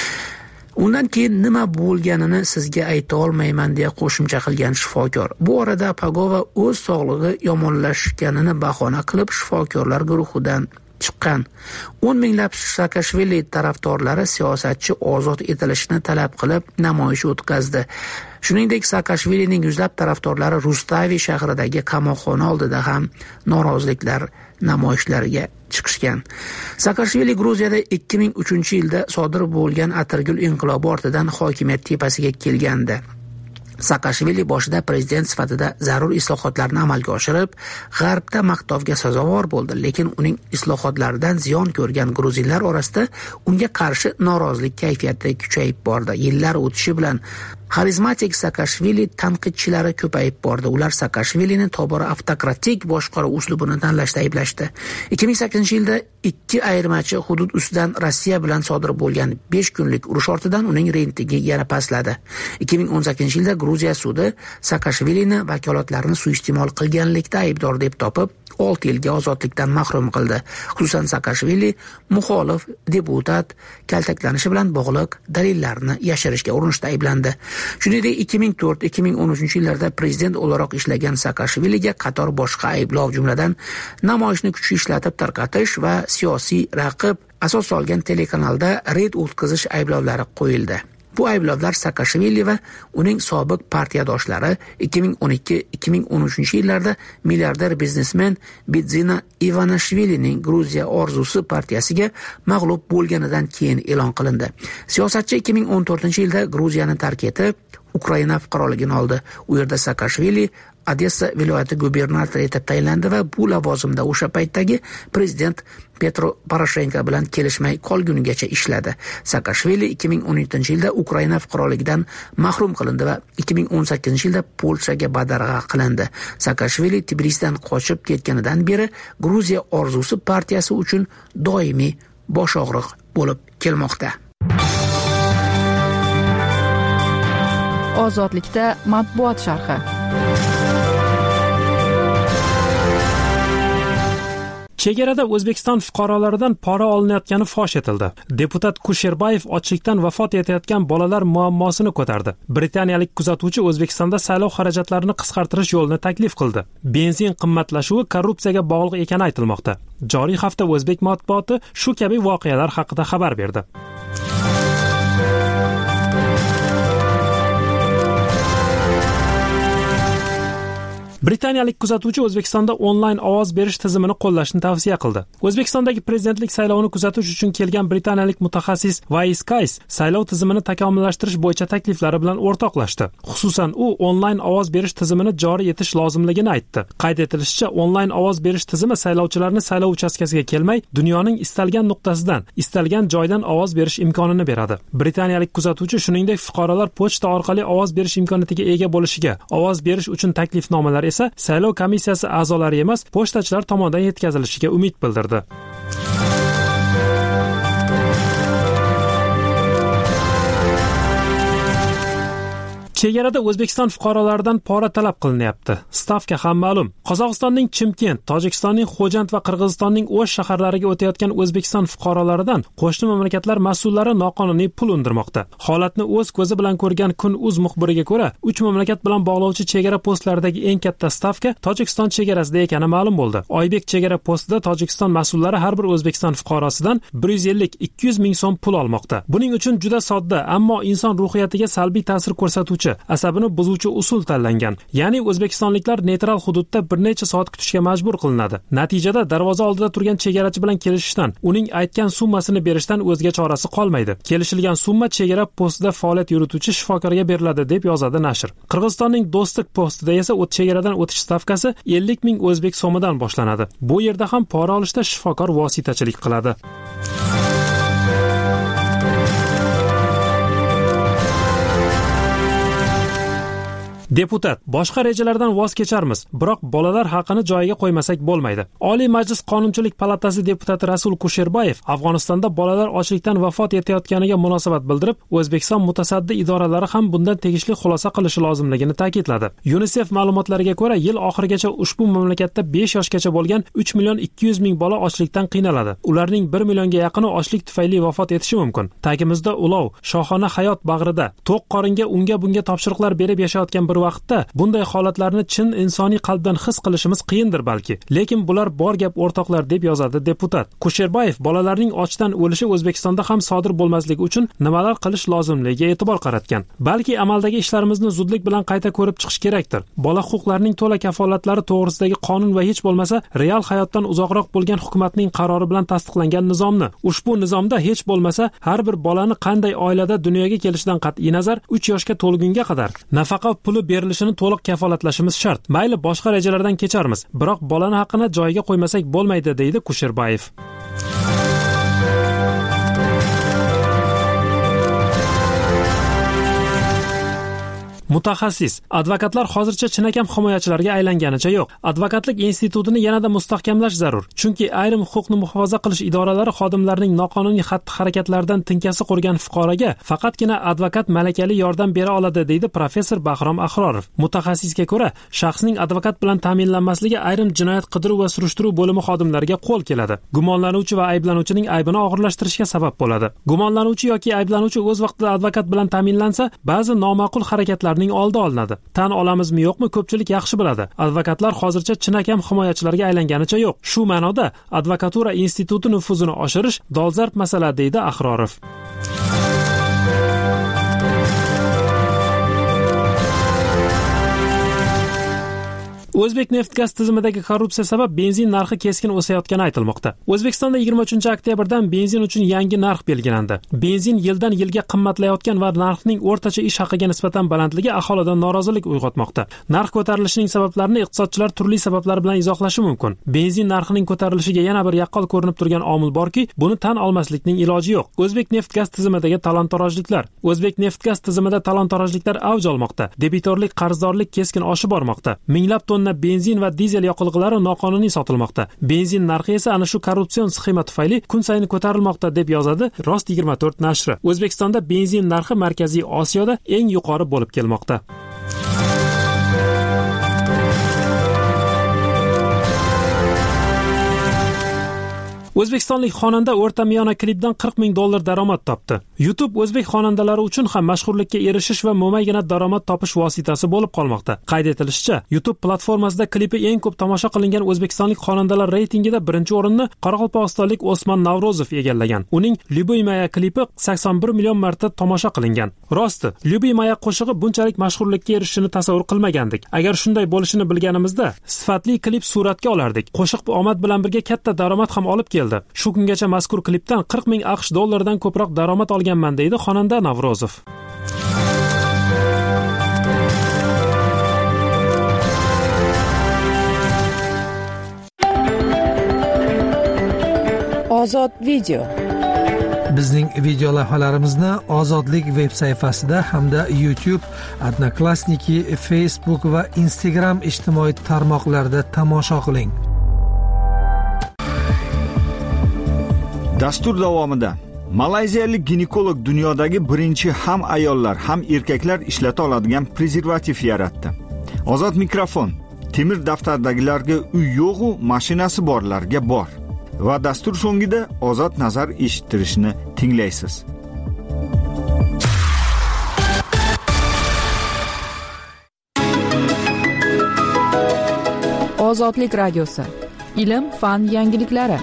Speaker 4: Undan keyin nima bo'lganini sizga ayta olmayman deya qo'shimcha qilgan shifokor. Bu orada Pagova o'z sog'lig'i yomonlashganini bahona qilib shifokorlar guruhidan chiqqan. 10 minglab Saakashvili tarafdorlari siyosatchi ozod etilishini talab qilib namoyish o'tkazdi. Shuningdek, Saakashvilining yuzlab tarafdorlari Rustavi shahridagi qamoqxona oldida ham noroziliklar namoyishlariga chiqishgan. Saakashvili Gruziyada 2003-yilda sodir bo'lgan atirgul inqilobi ortidan hokimiyat tepasiga kelgandi. Saakashvili boshida prezident sifatida zarur islohotlarni amalga oshirib, g'arbda maqtovga sazovor bo'ldi, lekin uning islohotlaridan ziyon ko'rgan gruzinlar orasida unga qarshi norozilik kayfiyati kuchayib bordi. Yillar o'tishi bilan xarizmatik Saakashvili tanqidchilari ko'payib bordi. Ular Saakashvilini tobora avtokratik boshqaruv uslubini tanlashda ayblashdi. 2008-yilda 2 ayirmachi hudud ustidan Rossiya bilan sodir bo'lgan 5 kunlik urush ortidan uning reytingi yana pastladi. 2018-yilda Gruziya sudi Saakashvilini vakolatlarini suiiste'mol qilganlikda aybdor deb topib, 6 yilga ozodlikdan mahrum qildi. Xususan, Saakashvili muxolif deputat kaltaklanishi bilan bog'liq dalillarni yashirishga urinishda ayblandi. Shuningdek, 2004-2013-yillarda prezident o'laroq ishlagan Saakashviliga qator boshqa ayblov, jumladan namoyishni kuchli ishlatib tarqatish va siyosiy raqib asos solgan telekanalda reyd o'tkazish ayblovlari qo'yildi. Bu ayblovlar Saakashvili va uning sobiq partiyadoshlari 2012-2013 yillarda milliarder biznesmen Bidzina Ivanashvilining Gruziya orzusi partiyasiga mag'lub bo'lganidan keyin e'lon qilindi. Siyosatchi 2014-yilda Gruziyani tark etib, Ukraina fuqaroligini oldi. U yerda Saakashvili Odessa viloyati gubernatori etib tayinlandi va bu lavozimda o'sha paytdagi prezident Petro Poroshenko bilan kelishmay qolgunigacha ishladi. Saakashvili 2017-yilda Ukraina fuqaroligidan mahrum qilindi va 2018-yilda Polshaga badarg'a qilindi. Saakashvili Tbilisidan qochib ketganidan beri Gruziya orzusi partiyasi uchun doimiy bosh og'riq bo'lib kelmoqda.
Speaker 2: Ozodlikda matbuot sharhi.
Speaker 9: Chegarada O'zbekiston fuqarolaridan pora olinayotgani fosh etildi. Deputat Kusherbayev ochlikdan vafot etayotgan bolalar muammosini ko'tardi. Britaniyalik kuzatuvchi O'zbekistonda saylov xarajatlarini qisqartirish yo'lini taklif qildi. Benzin qimmatlashuvi korrupsiyaga bog'liq ekani aytilmoqda. Joriy hafta o'zbek matbuoti shu kabi voqealar haqida xabar berdi. Britaniyalik kuzatuvchi O'zbekistonda onlayn ovoz berish tizimini qo'llashni tavsiya qildi. O'zbekistondagi prezidentlik saylovini kuzatish uchun kelgan britaniyalik mutaxassis Wais Kays saylov tizimini takomillashtirish bo'yicha takliflari bilan o'rtoqlashdi. Xususan, u onlayn ovoz berish tizimini joriy etish lozimligini aytdi. Qayd etilishicha, onlayn ovoz berish tizimi saylovchilarni saylov uchastkasiga kelmay, dunyoning istalgan nuqtasidan, istalgan joydan ovoz berish imkonini beradi. Britaniyalik kuzatuvchi shuningdek fuqarolar pochta orqali ovoz berish imkoniyatiga ega bo'lishiga, ovoz berish uchun taklifnomalar esa saylov komissiyasi a'zolari emas, pochtachilar tomonidan yetkazilishiga umid bildirdi. Chegarada O'zbekiston fuqarolaridan pora talab qilinyapti. Stavka ham ma'lum. Qozog'istonning Chimkent, Tojikistonning Xo'jand va Qirg'izistonning O'sh shaharlariga o'tayotgan O'zbekiston fuqarolaridan qo'shni mamlakatlar mas'ullari noqonuniy pul undirmoqda. Holatni o'z ko'zi bilan ko'rgan Kun.uz muxbiriga ko'ra, 3 mamlakat bilan bog'lovchi chegara postlaridagi eng katta stavka Tojikiston chegarasida ekani ma'lum bo'ldi. Oybek chegara postida Tojikiston mas'ullari har bir O'zbekiston fuqarosidan 150-200 ming so'm pul olmoqda. Buning uchun juda sodda, ammo inson ruhiyatiga salbiy ta'sir ko'rsatuvchi, asabini buzuvchi usul tanlangan. Ya'ni o'zbekistonliklar neytral hududda bir necha soat kutishga majbur qilinadi. Natijada darvoza oldida turgan chegarachi bilan kelishishdan, uning aytgan summasini berishdan o'zga chorasi qolmaydi. Kelishilgan summa chegara postida faoliyat yurituvchi shifokorga beriladi deb yozadi nashr. Qirg'izistonning Do'stlik postida esa chegaradan o'tish stavkasi 50 ming o'zbek so'midan boshlanadi. Bu yerda ham pora olishda shifokor vositachilik qiladi. Deputat: boshqa rejalardan voz kecharmiz, biroq bolalar haqini joyiga qo'ymasak bo'lmaydi. Oliy Majlis Qonunchilik palatasi deputati Rasul Kusherbayev Afg'onistonda bolalar ochlikdan vafot etayotganiga munosabat bildirib, O'zbekiston mutasaddi idoralari ham bundan tegishli xulosa qilishi lozimligini ta'kidladi. UNICEF ma'lumotlariga ko'ra, yil oxirigacha ushbu mamlakatda 5 yoshgacha bo'lgan 3 million 200 ming bola ochlikdan qiynaladi. Ularning 1 millionga yaqini ochlik tufayli vafot etishi mumkin. Tagimizda ulov, shohona hayot bag'rida, to'q qoringa unga bunga topshiriqlar berib yashayotgan bir vaqtda bunday holatlarni chin insoniy qalbdan his qilishimiz qiyindir balki. Lekin bular bor gap o'rtoqlar, deb yozadi deputat. Kusherbayev bolalarning ochdan o'lishi O'zbekistonda ham sodir bo'lmasligi uchun nimalar qilish lozimligiga e'tibor qaratgan. Balki amaldagi ishlarimizni zudlik bilan qayta ko'rib chiqish kerakdir. Bola huquqlarining to'la kafolatlari to'g'risidagi qonun va hech bo'lmasa real hayotdan uzoqroq bo'lgan hukumatning qarori bilan tasdiqlangan nizomni, ushbu nizomda hech bo'lmasa har bir bolani qanday oilada dunyoga kelishidan qat'iy nazar 3 yoshga to'lgunga qadar nafaqa puli berilishini to'liq kafolatlashimiz shart. Mayli boshqa rejalardan kecharmiz, biroq bolani haqqini joyiga qo'ymasak bo'lmaydi, deydi Kusherbayev. Mutaxassis: advokatlar hozircha chinakam himoyachilarga aylanganicha yo'q. Advokatlik institutini yanada mustahkamlash zarur. Chunki ayrim huquqni muhofaza qilish idoralari xodimlarining noqonuniy xatti-harakatlaridan tinkasi qurgan fuqaroga faqatgina advokat malakali yordam bera oladi, deydi professor Bahrom Ahrorov. Mutaxassisga ko'ra, shaxsning advokat bilan ta'minlanmasligi ayrim jinoyat qidiruv va surishtiruv bo'limi xodimlariga qo'l keladi. Gumonlanuvchi va ayblanuvchining aybini og'irlashtirishga sabab bo'ladi. Gumonlanuvchi yoki ayblanuvchi o'z vaqtida advokat bilan ta'minlansa, ba'zi noma'qul harakatlar oldi olinadi. Tan olamizmi yo'qmi, ko'pchilik yaxshi biladi. Advokatlar hozircha chinakam himoyachilarga aylanganicha yo'q. Shu ma'noda advokatura instituti nufuzini oshirish dolzarb masala, deydi Ahrorov. O'zbek neft-gaz tizimidagi korrupsiya sabab benzin narxi keskin o'sayotgani aytilmoqda. O'zbekistonda 23-oktyabrdan benzin uchun yangi narx belgilandi. Benzin yildan yilga qimmatlayotgan va narxning o'rtacha ish haqiga nisbatan balandligi aholida norozilik uyg'otmoqda. Narx ko'tarilishining sabablarini iqtisodchilar turli sabablar bilan izohlashi mumkin. Benzin narxining ko'tarilishiga yana bir yaqqol ko'rinib turgan omil borki, buni tan olmaslikning iloji yo'q. O'zbek neft-gaz tizimidagi talon-torojliklar. O'zbek neft-gaz tizimida talon-torojliklar avj olmoqda. Debitorlik, qarzdorlik keskin oshib bormoqda. Minglab tonna benzin va dizel yoqilg'ilari noqonuniy sotilmoqda. Benzin narxi esa ana shu korrupsion sxema tufayli kun sayin ko'tarilmoqda, deb yozadi Rost 24 nashri. O'zbekistonda benzin narxi Markaziy Osiyoda eng yuqori bo'lib kelmoqda. O'zbekistonlik xonanda o'rtamiyona klipdan $40,000 daromad topdi. YouTube o'zbek xonandalari uchun ham mashhurlikka erishish va mo'maygina daromad topish vositasi bo'lib qolmoqda. Qayd etilishicha, YouTube platformasida klipi eng ko'p tomosha qilingan o'zbekistonlik xonandalar reytingida birinchi o'rinni qoraqalpog'istonlik Osmon Navrozov egallagan. Uning Lyubiy Moya klipi 81 million marta tomosha qilingan. Rosti, Lyubiy Moya qo'shig'i bunchalik mashhurlikka erishishini tasavvur qilmagandik. Agar shunday bo'lishini bilganimizda, sifatli klip suratga olardik. Qo'shiq omad bilan birga katta daromad ham olib keldi. Shu kungacha mazkur klipdan $40,000 dan ko'proq daromad olganman deydi xonanda Navrozov.
Speaker 8: Ozod video.
Speaker 10: Bizning video lavhalarimizni Ozodlik veb sayfasida hamda YouTube, Odnoklassniki, Facebook va Instagram ijtimoiy tarmoqlarida tomosha qiling.
Speaker 1: Dastur davomida malayziyalik ginekolog dunyodagi birinchi ham ayollar, ham erkaklar ishlata oladigan prezervativ yaratdi. Ozod mikrofon temir daftardagilarga uy yo'q-u, mashinasi borlarga bor. Va dastur so'ngida ozod nazar eshittirishni tinglaysiz.
Speaker 2: Ozodlik radiosi. Ilm, fan yangiliklari.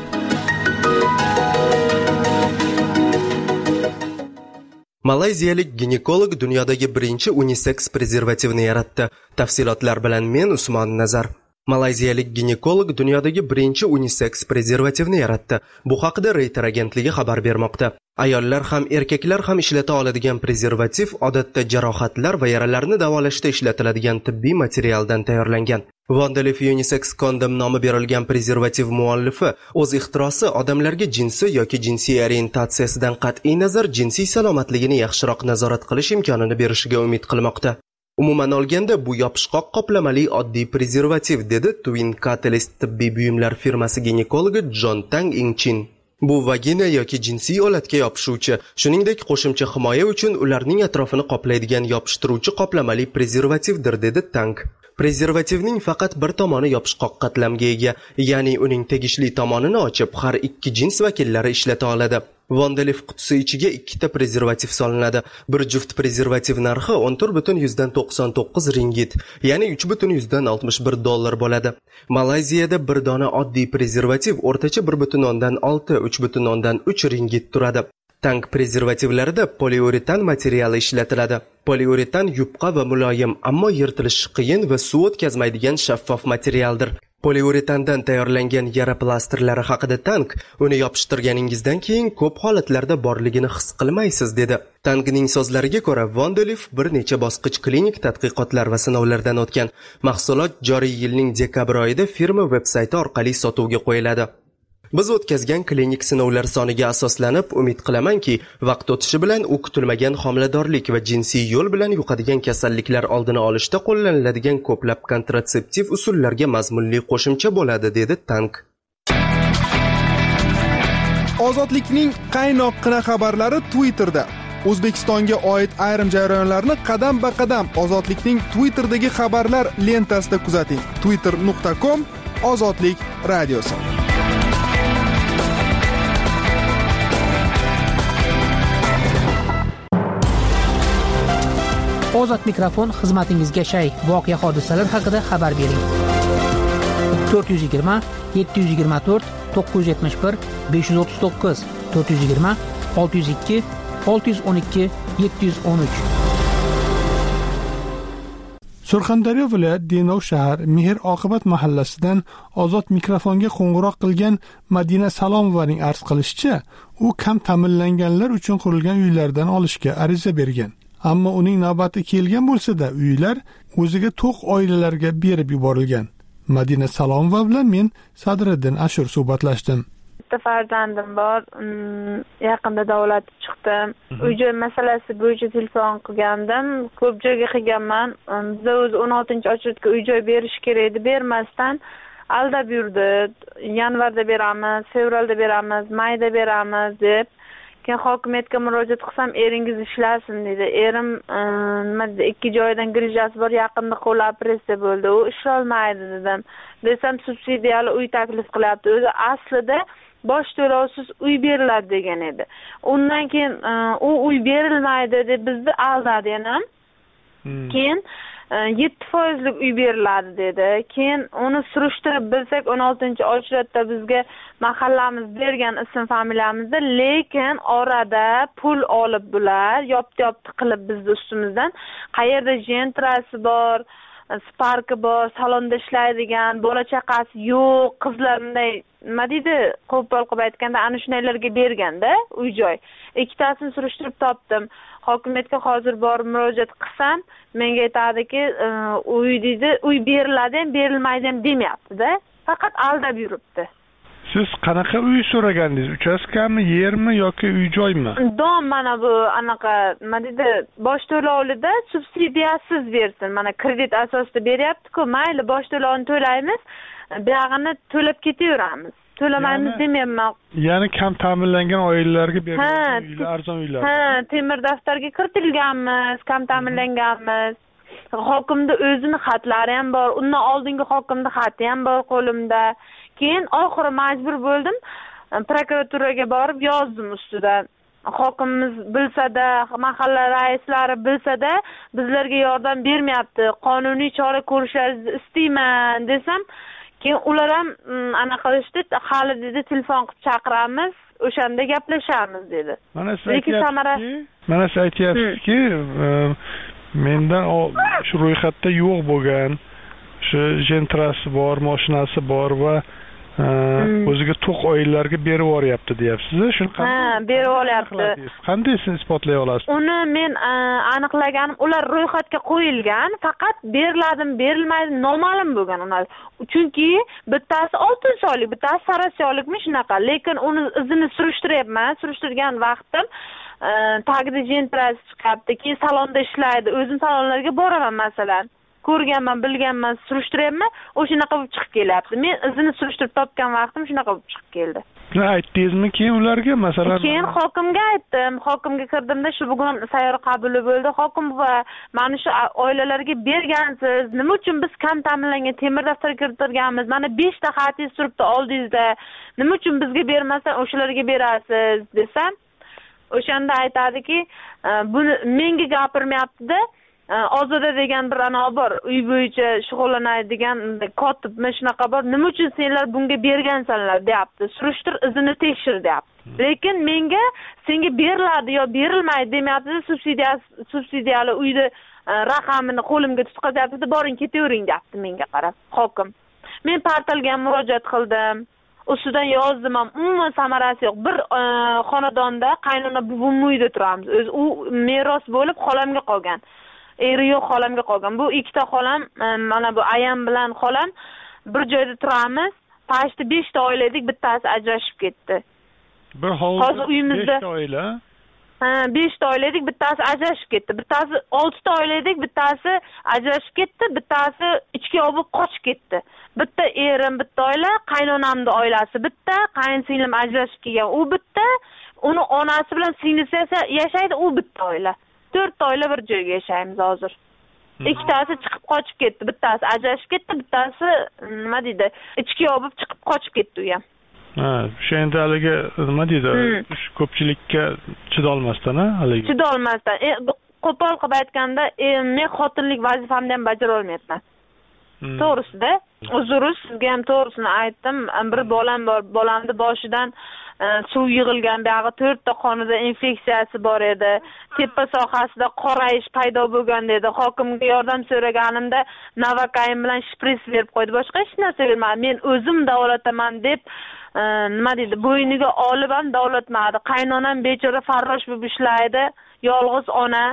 Speaker 7: Malayziyalik ginekolog dunyodagi birinchi uniseks prezervativni yaratdi. Tafsilotlar bilan men Usmon Nazar. Malayziyalik ginekolog dunyodagi birinchi uniseks prezervativni yaratdi. Bu haqida Reuters agentligi xabar bermoqda. Ayollar ham erkaklar ham ishlata oladigan prezervativ odatda jarohatlar va yaralarni davolashda ishlatiladigan tibbiy materialdan tayyorlangan. Wonderleaf Unisex Condom nomi berilgan prezervativ muallifi o'z ixtirosi odamlarga jinsi yoki jinsiy orientatsiyasidan qat'iy nazar jinsiy salomatligini yaxshiroq nazorat qilish imkonini berishiga umid qilmoqda. Umuman olganda bu yopishqoq qoplamali oddiy prezervativ, dedi Twin Catalyst tibbiy buyumlar firmasi ginekologi John Tang Ingchin. Bu vagina yoki jinsiy olatga yopishuvchi, shuningdek qo'shimcha himoya uchun ularning atrofini qoplaydigan yopishtiruvchi qoplamali prezervativdir, dedi Tang. Prezervativning faqat bir tomoni yopishqoq qatlamga ega, ya'ni uning tegishli tomonini ochib har ikki jins vakillari ishlata oladi. Wonderleaf qutisi ichiga 2 ta prezervativ solinadi. Bir juft prezervativ narxi 14,99 ringgit, ya'ni $3,61 bo'ladi. Malayziyada bir dona oddiy prezervativ o'rtacha 1,6-3,3 ringgit turadi. Tank prezervativlarida poliuretan materiali ishlatiladi. Poliuretan yupqa va muloyim, ammo yirtilishi qiyin va suv o'tkazmaydigan shaffof materialdir. Poliuretandan tayyorlangan yara plastrlari haqida Tank, uni yopishtirganingizdan keyin ko'p holatlarda borligini his qilmaysiz, dedi. Tankning so'zlariga ko'ra, Wonderleaf bir necha bosqich klinik tadqiqotlar va sinovlardan o'tgan. Mahsulot joriy yilning dekabr oyida firma veb-sayti orqali sotuvga qo'yiladi. Biz o'tkazgan klinik sinovlar soniga asoslanib, umid qilamanki, vaqt o'tishi bilan u kutilmagan homiladorlik va jinsiy yo'l bilan yuqadigan kasalliklar oldini olishda qo'llaniladigan ko'plab kontratseptiv usullarga mazmunli qo'shimcha bo'ladi, dedi Tank.
Speaker 6: Ozodlikning qaynoqqina xabarlari Twitterda. O'zbekistonga oid ayrim jarayonlarni qadam-ba-qadam Ozodlikning Twitterdagi xabarlar lentasida kuzating. twitter.com/ozodlik radiosi.
Speaker 4: Ozod mikrofon xizmatingizga shay. Voqea hodisalar haqida xabar bering. 420 724 971 539 420 602 612 713.
Speaker 5: Surxondaryo viloyat Denov shahar Mehr oqibat mahallasidan Ozod mikrofonga qo'ng'iroq qilgan Madina Salomovaning arz qilishicha, u kam ta'minlanganlar uchun qurilgan uylardan olishga ariza bergan. Ammo uning navbati kelgan bo'lsa-da, uylar o'ziga to'q oilalarga berib yuborilgan. Madina Salomova bilan men Sadriddin Ashur suhbatlashdim.
Speaker 11: Bitta farzandim bor, yaqinda davolatib chiqdim. Uy-joy masalasi bo'yicha telefon qilgandim. Ko'p joyga qilganman. Bizda o'zi 16-ochirtga uy-joy berish kerak edi, bermasdan aldab yurdi. Yanvarda beramiz, fevralda beramiz, mayda beramiz deb. Keyin hokimiyatga murojaat qilsam, eringiz ishlasin dedi. Erim nima dedi, 2 joydan grijasi bor, yaqinda qo'l operatsiya bo'ldi. U ishlolmaydi dedim. Desam, subsidiyali uy taklif qilyapti. O'zi aslida bosh to'lovsiz uy beriladi degan edi. Undan keyin u uy berilmaydi deb bizni aldadi yana. Keyin 7% uy beriladi dedi. Keyin uni surishtirib bilsak 16-ochratda bizga mahallamiz bergan ism familiyamizda, lekin orada pul olib bular yopti qilib bizni ustimizdan qayerda jentrasi bor, sparki bor, salonda ishlaydigan, bola chaqasi yo'q, qizlar bunday nima deydi, qo'pol qilib aytganda ana shunaylarga berganda uy-joy. Ikkitasini surishtirib topdim. Hokimiyatga hozir borib murojaat qilsam, menga aytadiki, uy beriladi ham, berilmaydi ham demayapti-da. Faqat aldab yuribdi.
Speaker 5: Siz qanaqa uy so'ragandingiz? Uchastkami, yermi yoki uy-joymi?
Speaker 11: Dom mana bu anaqa, nima deydi, bosh to'lovida subsidiyasiz bersin. Mana kredit asosida beryapti-ku, mayli bosh to'lovini to'laymiz, buyog'ini to'lab ketaveramiz. To'lamaymiz demayman.
Speaker 5: Ya'ni kam ta'minlangan oilalarga berilgan uylar, arzon uylar.
Speaker 11: Temir daftarga kiritilganmiz, kam ta'minlanganmiz. Hokimda o'zini xatlari ham bor, undan oldingi hokimda xati ham bor qo'limda. Keyin oxiri majbur bo'ldim, prokuraturaga borib yozdim ustidan. Hokimimiz bilsa-da, mahalla raislari bilsa-da, bizlarga yordam bermayapti. Qonuniy chora ko'rishlaringizni istayman desam, keyin ular ham anaqa qilishdi, hali dedi telefon qilib chaqiramiz, o'shanda gaplashamiz dedi.
Speaker 5: Mana siz aytyapsizki, mendan shu ro'yxatda yo'q bo'lgan, shu jentrasi bor, mashinasi bor va o'ziga to'q oilalarga berib yuboryapti deyapsiz. Shuni qanday
Speaker 11: berib olyapti?
Speaker 5: Qanday siz isbotlay olasiz?
Speaker 11: Uni men aniqlaganim, ular ro'yxatga qo'yilgan, faqat beriladimi, berilmaydi noma'lum bo'lgan ular. Chunki bittasi oltin soylik, bittasi sarasyolikmi shunaqa. Lekin uni izini surishtiryapman. Surishtirgan vaqtim tagida jentrasi chiqyapti, keyin salonda ishlaydi. O'zim salonlarga boraman masalan. Ko'rganman, bilganman, surishtiryapman, o'shanaqa bo'lib chiqib kelyapti. Men izini surishtirib topgan vaqtim shunaqa bo'lib chiqib keldi.
Speaker 5: Shuni aytdingizmi keyin ularga, masalan?
Speaker 11: Keyin hokimga aytdim. Hokimga kirdimda, shu bugun sayyor qabuli bo'ldi. Hokim va mana shu oilalarga bergansiz, nima uchun biz kam ta'minlangan temir daftar kiritilganmiz? Mana 5 ta xatingiz turibdi oldingizda. Nima uchun bizga bermasdan o'shalarga berasiz desam, o'shanda aytadiki, buni menga gapirmayapti-da. Ozoda degan bir ana bor, uy bo'yicha shug'ullanadigan kotibmi shunaqa bor. Nima uchun senlar bunga bergansanlar deyapti. Surishtir, izini tekshir deyapti. Lekin menga senga beriladi yo berilmaydi demayapti. Subsidiyali uyni raqamini qo'limga tutqazyapti. Boring ketavering deyapti menga qarab hokim. Men portalga murojaat qildim. Ustidan yozdim ham, umuman samarasi yo'q. Bir xonadonda qaynona buvim uyda turamiz. U meros bo'lib xolamga qolgan. Eri yo'q xolamga qolgan. Bu ikkita xolam, mana bu ayam bilan xolam bir joyda turamiz. Pashti 5 ta oila edik, bittasi ajrashib ketdi.
Speaker 5: Bir hovuzda 5 ta oila?
Speaker 11: 5 ta oila edik, bittasi ajrashib ketdi. Bittasi 6 ta oila edik, bittasi ajrashib ketdi, bittasi ichki olib qochib ketdi. Bitta erim, bitta oila, qaynonamning oilasi bitta, qaynsinglim ajrashib kelgan, u bitta, uni onasi bilan singlisi yashaydi, u bitta oila. 4 oila bir joyga yashaymiz hozir. Ikkitasi chiqib qochib ketdi, bittasi ajrashib ketdi, bittasi nima deydi, ichki olib chiqib qochib ketdi u ham.
Speaker 5: O'sha endi haligi nima deydi, ko'pchilikka chidolmasdan, haligi.
Speaker 11: Chidolmasdan. Qo'pol qilib aytganda, men xotinlik vazifamni ham bajara olmayapman. To'g'risida, uzr, sizga ham to'g'risini aytdim. Bir bolam bor, bolamni boshidan suv yig'ilgan, buyog'i 4 ta qonida infeksiyasi bor edi. Tepa sohasida qorayish paydo bo'lgan dedi. Hokimga yordam so'raganimda Navakayn bilan shpris berib qo'ydi. Boshqa hech narsa bermadi. Men o'zim davolataman deb nima deydi, bo'yniga olib ham davolatmadi. Qaynonam bechora farrosh bo'lib ishlaydi, yolg'iz ona.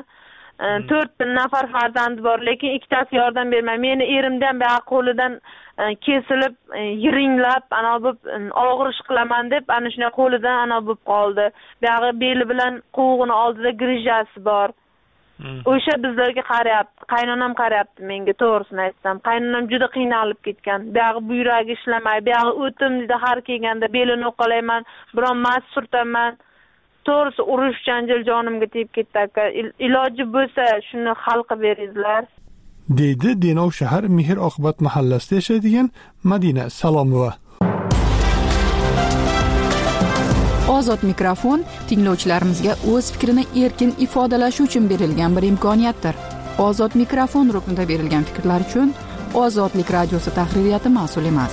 Speaker 11: 4 nafar farzandi bor, lekin ikkitasi yordam bermaydi. Meni erimdan buyog'i qo'lidan kesilib, yiringlab, ana bu og'ir ish qilaman deb, ana shunday qo'lidan ana bo'lib qoldi. Buyog'i beli bilan quvug'ini oldida grijasi bor. O'sha bizlarga qarayapti, qaynonam qarayapti menga, to'g'risini aytsam. Qaynonam juda qiynalib ketgan. Buyog'i buyragi ishlamaydi, buyog'i o'tim dedi, har kelganda belini o'qalayman, biron mas surtaman. To'g'risi urush janjal jonimga tegib ketdi aka. Iloji bo'lsa shuni hal qilib beringizlar.
Speaker 5: Deydi Denov shahar Mehr oqibat mahallasida yashaydigan Madina Salomova.
Speaker 2: Ozod mikrofon tinglovchilarimizga o'z fikrini erkin ifodalashi uchun berilgan bir imkoniyatdir. Ozod mikrofon ruknida berilgan fikrlar uchun Ozodlik radiosi tahririyati mas'ul emas.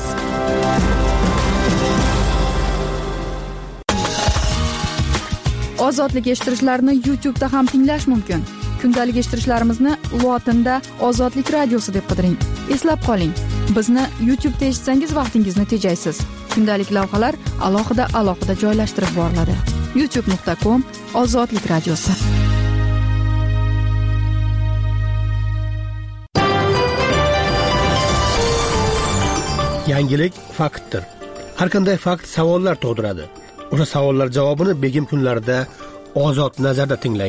Speaker 2: Ozodlik eshittirishlarni YouTube da ham tinglash mumkin. Kundalik eshittirishlarimizni lotinda Ozodlik radiosi deb qidiring. Eslab qoling, bizni YouTube da eshitsangiz vaqtingizni tejaysiz. Kundalik lavhalar alohida joylashtirib boriladi. youtube.com/Ozodlik radiosi.
Speaker 12: Yangilik faktdir. Har qanday fakt savollar tug'diradi. O'sha savollar javobini begim kunlarida Ozod nazarda tinglang.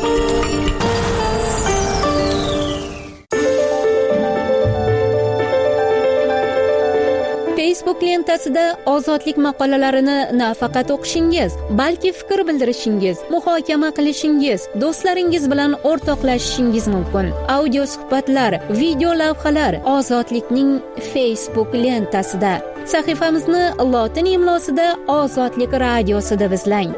Speaker 13: Facebook lentasida ozodlik maqolalarini nafaqat o'qishingiz, balki fikr bildirishingiz, muhokama qilishingiz, do'stlaringiz bilan o'rtoqlashishingiz mumkin. Audio suhbatlar, video lavhalar Ozodlikning Facebook lentasida. Sahifamizni lotin imlosida Ozodlik radiosida izlang.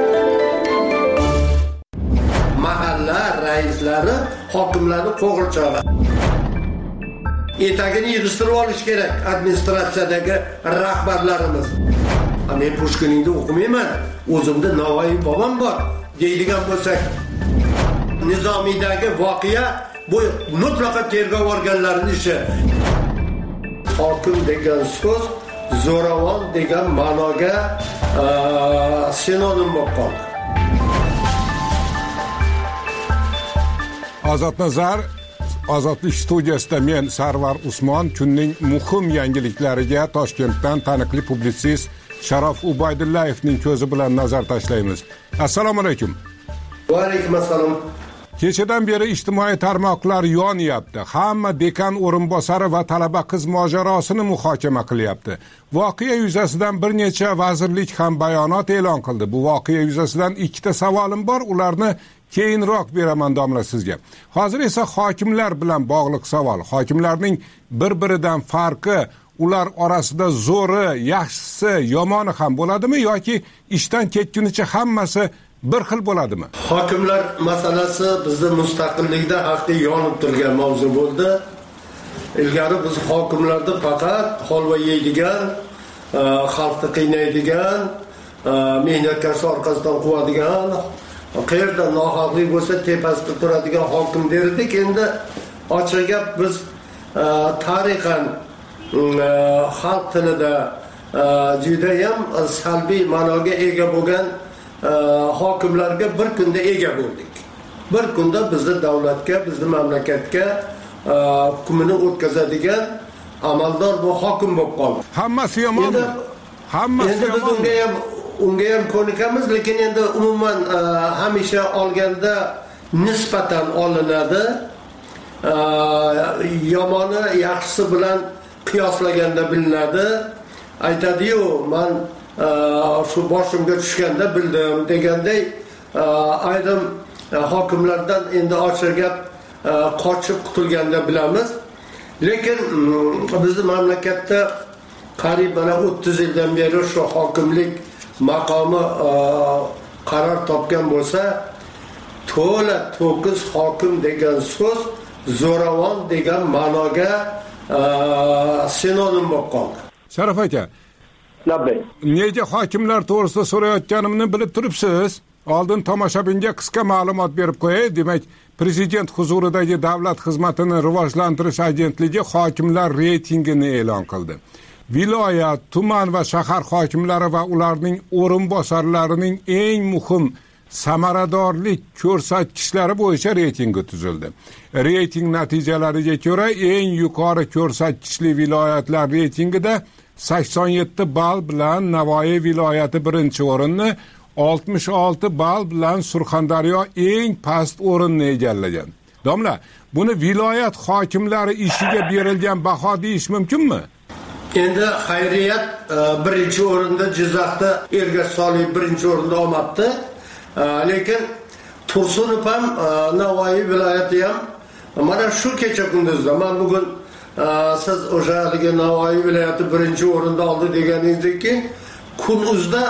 Speaker 14: Mahalla raislari, hokimlarni qo'g'irchog'i. Etagini yig'ishtirib olish kerak administratsiyadagi rahbarlarimiz. Men Pushkiningni o'qimayman, o'zimda Navoiy bobom bor deydigan bo'lsak, Nizomiyadagi voqea bu mutlaqo tergov organlarining ishi. Hokim degan so'z zo'ravon degan ma'noga sinonim bo'lib qoldi.
Speaker 3: Ozod nazar Ozodlik studiyasida men Sarvar Usmon kunning muhim yangiliklariga Toshkentdan taniqli publitsist Sharof Ubaydullayevning ko'zi bilan nazar tashlaymiz. Assalomu alaykum.
Speaker 14: Va alaykum assalom.
Speaker 3: Kechadan beri ijtimoiy tarmoqlar yonyapti. Hamma dekan o'rinbosari va talaba qiz mojarosini muhokama qilyapti. Voqea yuzasidan bir necha vazirlik ham bayonot e'lon qildi. Bu voqea yuzasidan ikkita savolim bor, ularni keyinroq beraman domla sizga. Hozir esa hokimlar bilan bog'liq savol. Hokimlarning bir-biridan farqi, ular orasida zo'ri, yaxshisi, yomoni ham bo'ladimi yoki ishdan ketgunicha hammasi bir xil bo'ladimi?
Speaker 14: Hokimlar masalasi bizning mustaqillikda haqda yonib turgan mavzu bo'ldi. Ilgari biz hokimlarni faqat holva yeydigan, xalqni qiynaydigan, mehnatkash orqasidan quvadigan, qayerda nohaqlik bo'lsa tepasida turadigan hokim derdik. Endi ochiq gap biz tarixan xalq tilida juda ham salbiy ma'noga ega bo'lgan hokimlarga bir kunda ega bo'ldik. Bir kunda bizni davlatga, bizni mamlakatga hukmini o'tkazadigan amaldor bu hokim bo'lib qoldi.
Speaker 3: Hammasi yomonmi? Hammasi yomonmi?
Speaker 14: Unga ham ko'nikamiz, lekin endi umuman hamisha olganda nisbatan olinadi. Yomoni yaxshisi bilan qiyoslaganda bilinadi. Aytadi-yu, men shu boshimga tushganda bildim deganday ayrim hokimlardan endi ochiq gap qochib qutulganda bilamiz. Lekin bizning mamlakatda qariyb 30 yildan beri shu hokimlik maqomi qaror topgan bo'lsa, to'la to'kis hokim degan so'z zo'ravon degan ma'noga sinonim bo'lib qoldi.
Speaker 3: Sharof aka, nega hokimlar to'g'risida so'rayotganimni bilib turibsiz? Oldin tomoshabinga qisqa ma'lumot berib qo'yay. Demak, prezident huzuridagi davlat xizmatini rivojlantirish agentligi hokimlar reytingini e'lon qildi. Viloyat, tuman va shahar hokimlari va ularning o'rinbosarlarining eng muhim samaradorlik ko'rsatkichlari bo'yicha reytingi tuzildi. Reyting natijalariga ko'ra eng yuqori ko'rsatkichli viloyatlar reytingida 87 ball bilan Navoiy viloyati birinchi o'rinni, 66 ball bilan Surxondaryo eng past o'rinni egallagan. Domla, buni viloyat hokimlari ishiga berilgan baho deyish mumkinmi?
Speaker 14: Endi xayriyat birinchi o'rinda Jizzaxda Ergash Soliyev birinchi o'rinda olmabdi. Lekin Tursunov ham Navoiy viloyati ham mana shu kecha kunduzda, men bugun siz o'sha haligi Navoiy viloyati birinchi o'rinda oldi deganingizdek keyin Kunuzda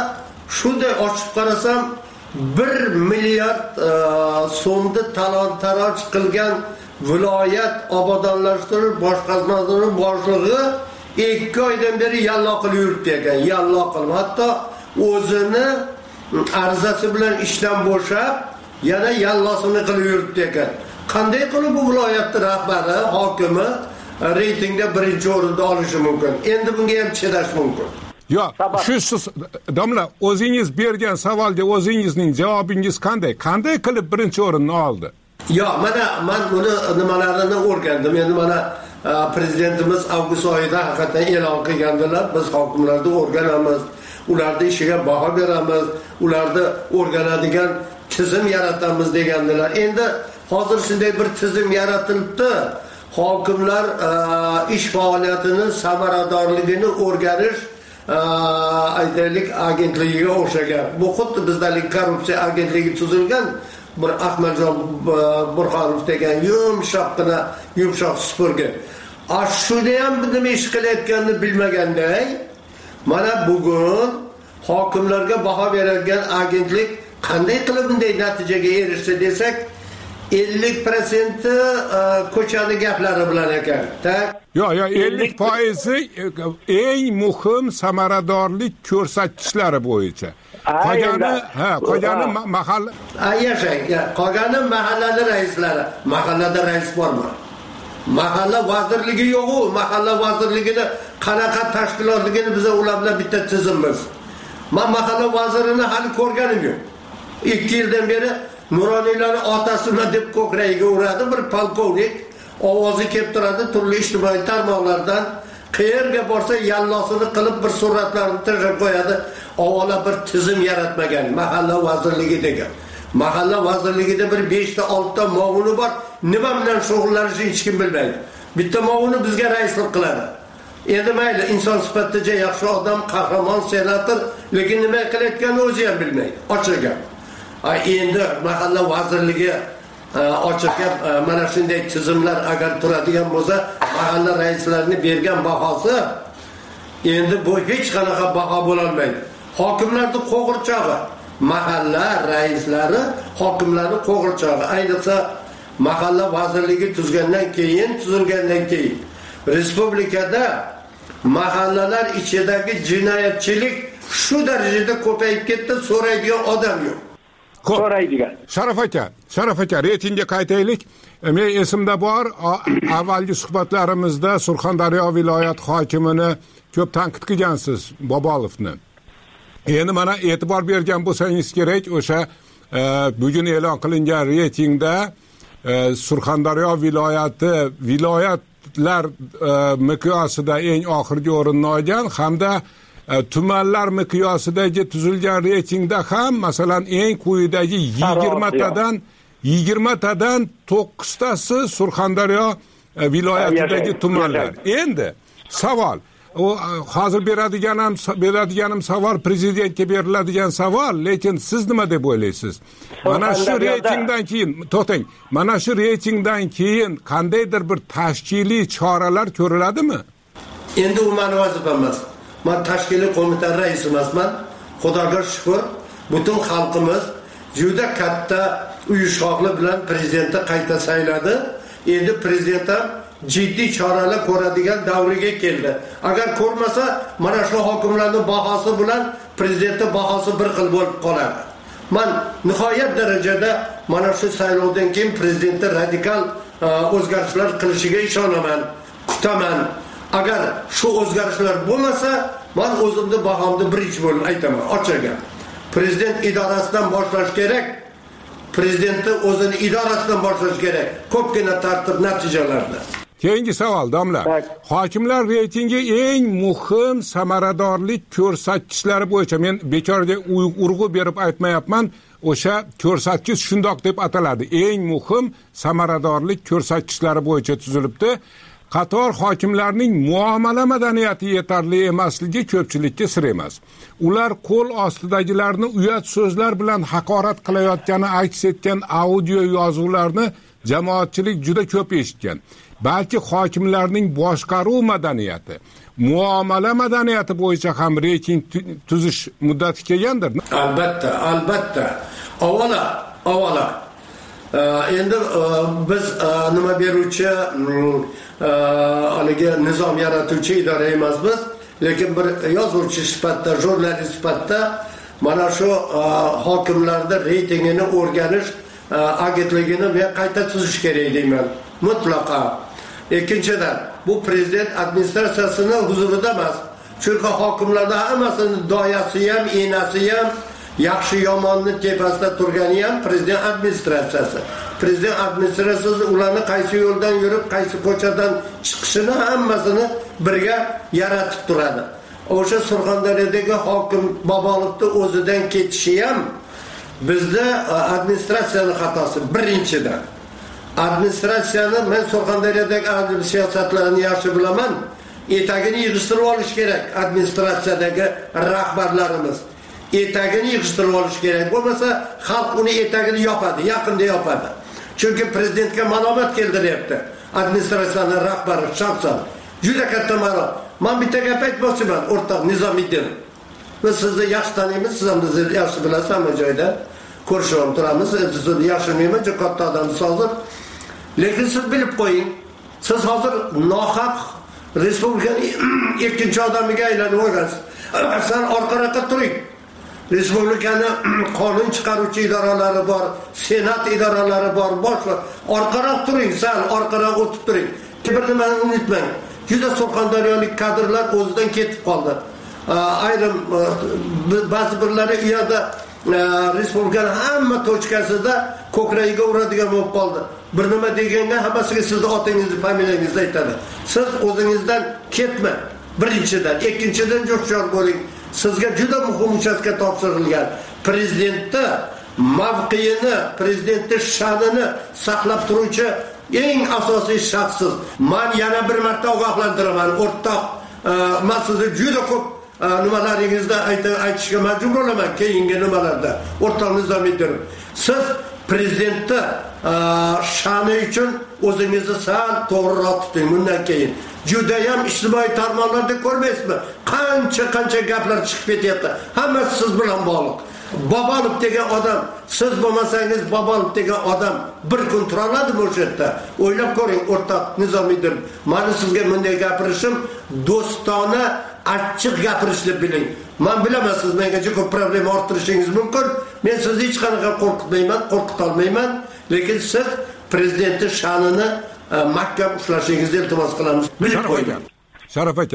Speaker 14: shunday ochib qarasam 1 milliard so'mni talon-taroj qilgan viloyat obodonlashtirish boshqarmasining boshlig'i 2 oydan beri yallo qilib yuribdi ekan. Yallo qilib, hatto o'zini arzasi bilan ishdan bo'shab, yana yallosini qilib yuribdi ekan. Qanday qilib bu viloyatning rahbari, hokimi reytingda birinchi o'rinda olishi mumkin? Endi bunga ham chidash mumkin.
Speaker 3: Yo'q, siz domla o'zingiz bergan savolga o'zingizning javobingiz qanday? Qanday qilib birinchi o'rinni oldi?
Speaker 14: Yo'q, men buni nimalarini o'rgandim. Endi mana prezidentimiz avgust oyida haqiqatan e'lon qilgandilar. Biz hokimlarni o'rganamiz, ularning ishiga baho beramiz, ularni o'rganadigan tizim yaratamiz degandilar. Endi hozir shunday bir tizim yaratilibdi. Hokimlar ish faoliyatining samaradorligini o'rganish aytaylik agentligiga o'xshagan. Bu xuddi bizdagi korrupsiya agentligi tuzilgan bir Ahmadjon Burxonov degan yumshoq supurgi. Shunda ham nima ish qilayotganini bilmaganday, mana bugun hokimlarga baho berilgan agentlik qanday qilib bunday natijaga erishdi desak, 50% ko'chani gaplari bilan ekan.
Speaker 3: Yo'q, 50% eng muhim samaradorlik ko'rsatkichlari bo'yicha. Qolgani mahalla
Speaker 14: qolgani mahallali raislari. Mahallada rais bormi? Mahalla vazirligi yo'q-ku. Mahalla vazirligini qanaqa tashkilotligini biz ular bilan bitta tizimmiz. Men mahalla vazirini hali ko'rganim yo'q. 2 yildan beri Nuroniylarning otasini deb ko'kragiga uradi bir polkovnik, ovozi kelib turadi turli ijtimoiy tarmoqlardan. Qayerga borsa yallosini qilib bir suratlarni tashlab qo'yadi. Avvalo bir tizim yaratmagan mahalla vazirligi degan. Mahalla vazirligida bir 5 ta 6 ta muavini bor. Nima bilan shug'ullanishini hech kim bilmaydi. Bitta muavini bizga raislik qiladi. Endi mayli, inson sifatida yaxshi odam, qahramon, senator, lekin nima qilayotganini o'zi ham bilmaydi. Ochiq. Endi mahalla vazirligi ochiq gap, mana shunday tizimlar agar turadigan bo'lsa, mahalla raislarining bergan bahosi endi bu hech qanaqa baho bo'la olmaydi. Hokimlarning qo'g'irchog'i, mahalla raislari hokimlarning qo'g'irchog'i. Ayniqsa mahalla vazirligi tuzilgandan keyin respublikada mahallalar ichidagi jinoyatchilik shu darajada ko'payib ketdi, so'raydigan odam yo'q.
Speaker 3: So'raydigan. Sharaf aka, reytingga qaytaylik. Men esimda bor, avvalgi suhbatlarimizda Surxondaryo viloyat hokimini ko'p tanqid qilgansiz, Bobolovni. Endi mana e'tibor bergan bo'lsangiz kerak, o'sha bugun e'lon qilingan reytingda Surxondaryo viloyatlar miqyosida eng oxirgi o'rinni olgan hamda tumanlar miqyosidagi tuzilgan reytingda ham masalan eng quyidagi 20 tadan 9 tasi Surxondaryo viloyatidagi tumanlar. Endi savol, o hozir beradiganim savol prezidentga beriladigan savol, lekin siz nima deb o'ylaysiz? Mana shu reytingdan keyin, to'xtang, mana shu reytingdan keyin qandaydir bir tashkiliy choralar ko'riladimi?
Speaker 14: Endi u meni vazifam emas. Men tashkiliy qo'mita raisi emasman. Xudoga shukr, butun xalqimiz juda katta uyushqoqlik bilan prezidentni qayta sayladi. Endi prezident ham jiddiy choralar ko'radigan davriga keldi. Agar ko'rmasa, mana shu hokimlarning bahosi bilan prezidentning bahosi bir xil bo'lib qoladi. Men nihoyat darajada mana shu saylovdan keyin prezidentni radikal o'zgarishlar qilishiga ishonaman, kutaman. Agar shu o'zgarishlar bo'lmasa, men o'zimni bahomni birinchi bo'lib aytaman, ochiq. Prezident idorasidan boshlash kerak. Prezidentni o'zini idorasidan boshlash kerak. Ko'pgina tartib natijalarda.
Speaker 3: Keyingi savol, domla. Hokimlar reytingi eng muhim samaradorlik ko'rsatkichlari bo'yicha men bekorga urg'u berib aytmayapman. O'sha ko'rsatkich shundoq deb ataladi. Eng muhim samaradorlik ko'rsatkichlari bo'yicha tuzilibdi. Qator hokimlarning muomala madaniyati yetarli emasligi ko'pchilikka sir emas. Ular qo'l ostidagilarni uyat so'zlar bilan haqorat qilayotgani aks etgan audio yozuvlarni jamoatchilik juda ko'p eshitgan. balki hokimlarning boshqaruv madaniyati, muomala madaniyati bo'yicha ham reyting tuzish muddati kelgandir.
Speaker 14: Albatta. Avvalo. Endi biz nima beruvchi, haligi nizom yaratuvchi idora emasmiz, lekin bir yozuvchi sifatida, jurnalist sifatida mana shu hokimlarda reytingini o'rganish agentligini men qayta tuzish kerak deyman. Mutlaqo. Ikkinchidan, bu prezident administratsiyasining huzurida emas. Chunki hokimlarda hammasini doyasi ham, enasi ham, yaxshi yomonni tepasida turgani ham prezident administratsiyasi. Prezident administratsiyasi ularni qaysi yo'ldan yurib, qaysi ko'chadan chiqishini hammasini birga yaratib turadi. O'sha Surxondaryodagi hokim Bobolovni o'zidan ketishi ham bizda administratsiyaning xatosi birinchidan. Administratsiyani men Surxondaryodagi adliy siyosatlarni yaxshi bilaman. Etagini yig'ishtirib olish kerak administratsiyadagi rahbarlarimiz. Etagini yig'ishtirib olish kerak. Bo'lmasa xalq uni etagini yopadi, yaqinda yopadi. Chunki prezidentga malomat keldiryapti. Administratsiyaning rahbari shaxsan juda katta ma'lum. Men bitta gap aytmoqchiman, o'rtoq Nizomiddin. Biz sizni yaxshi taniymiz, siz ham bizni yaxshi bilasiz hamma joyda. Ko'rishib turamiz, sizni yaxshi bilmayman, juda katta odamsiz hozir. Lekin siz bilib qo'ying, siz hozir nohaq respublikaning ikkinchi odamiga aylanib olgansiz. Sen orqaroqqa turing. Respublikani qonun chiqaruvchi idoralari bor, senat idoralari bor, boshqa. Orqaroq turing, sen orqaroq o'tib turing. Bir nimani unutmang. Juda Surxondaryolik kadrlar o'zidan ketib qoldi. Ayrim ba'zi birlari u yerda respublikaning hamma tochkasida ko'kragiga uradigan bo'lib qoldi. Bir nima deganda hammasiga sizni otingizni, familiyangizni aytadi. Siz o'zingizdan ketma. Birinchidan, ikkinchidan jo'shqor bo'ling. Sizga juda muhim uchastka topshirilgan. Prezidentni mavqeini, prezidentning sha'nini saqlab turuvchi eng asosiy shaxssiz. Men yana bir marta ogohlantiraman, o'rtoq. Men sizni juda ko'p nimalaringizda aytishga majbur bo'laman keyingi nimalarda. O'rtoq Nizomiddin, siz prezidentni sha'ni uchun o'zingizni sal to'g'riroq tuting bundan keyin. Juda ham ijtimoiy tarmoqlarda ko'rmaysizmi? Qancha gaplar chiqib ketyapti. Hammasi siz bilan bog'liq. Bobolov degan odam, siz bo'lmasangiz Bobolov degan odam bir kun tura oladimi o'sha yerda? O'ylab ko'ring, o'rtoq Nizomiddin. Meni sizga bunday gapirishim do'stona, achchiq gapirishni biling. Men bilaman siz menga juda problem orttirishingiz mumkin. Men sizni hech qanaqa qo'rqita olmayman, lekin siz prezidentning sha'nini mahkam ushlashingizni iltimos qilamiz. Bilib qo'ying.
Speaker 3: Sharaf aka.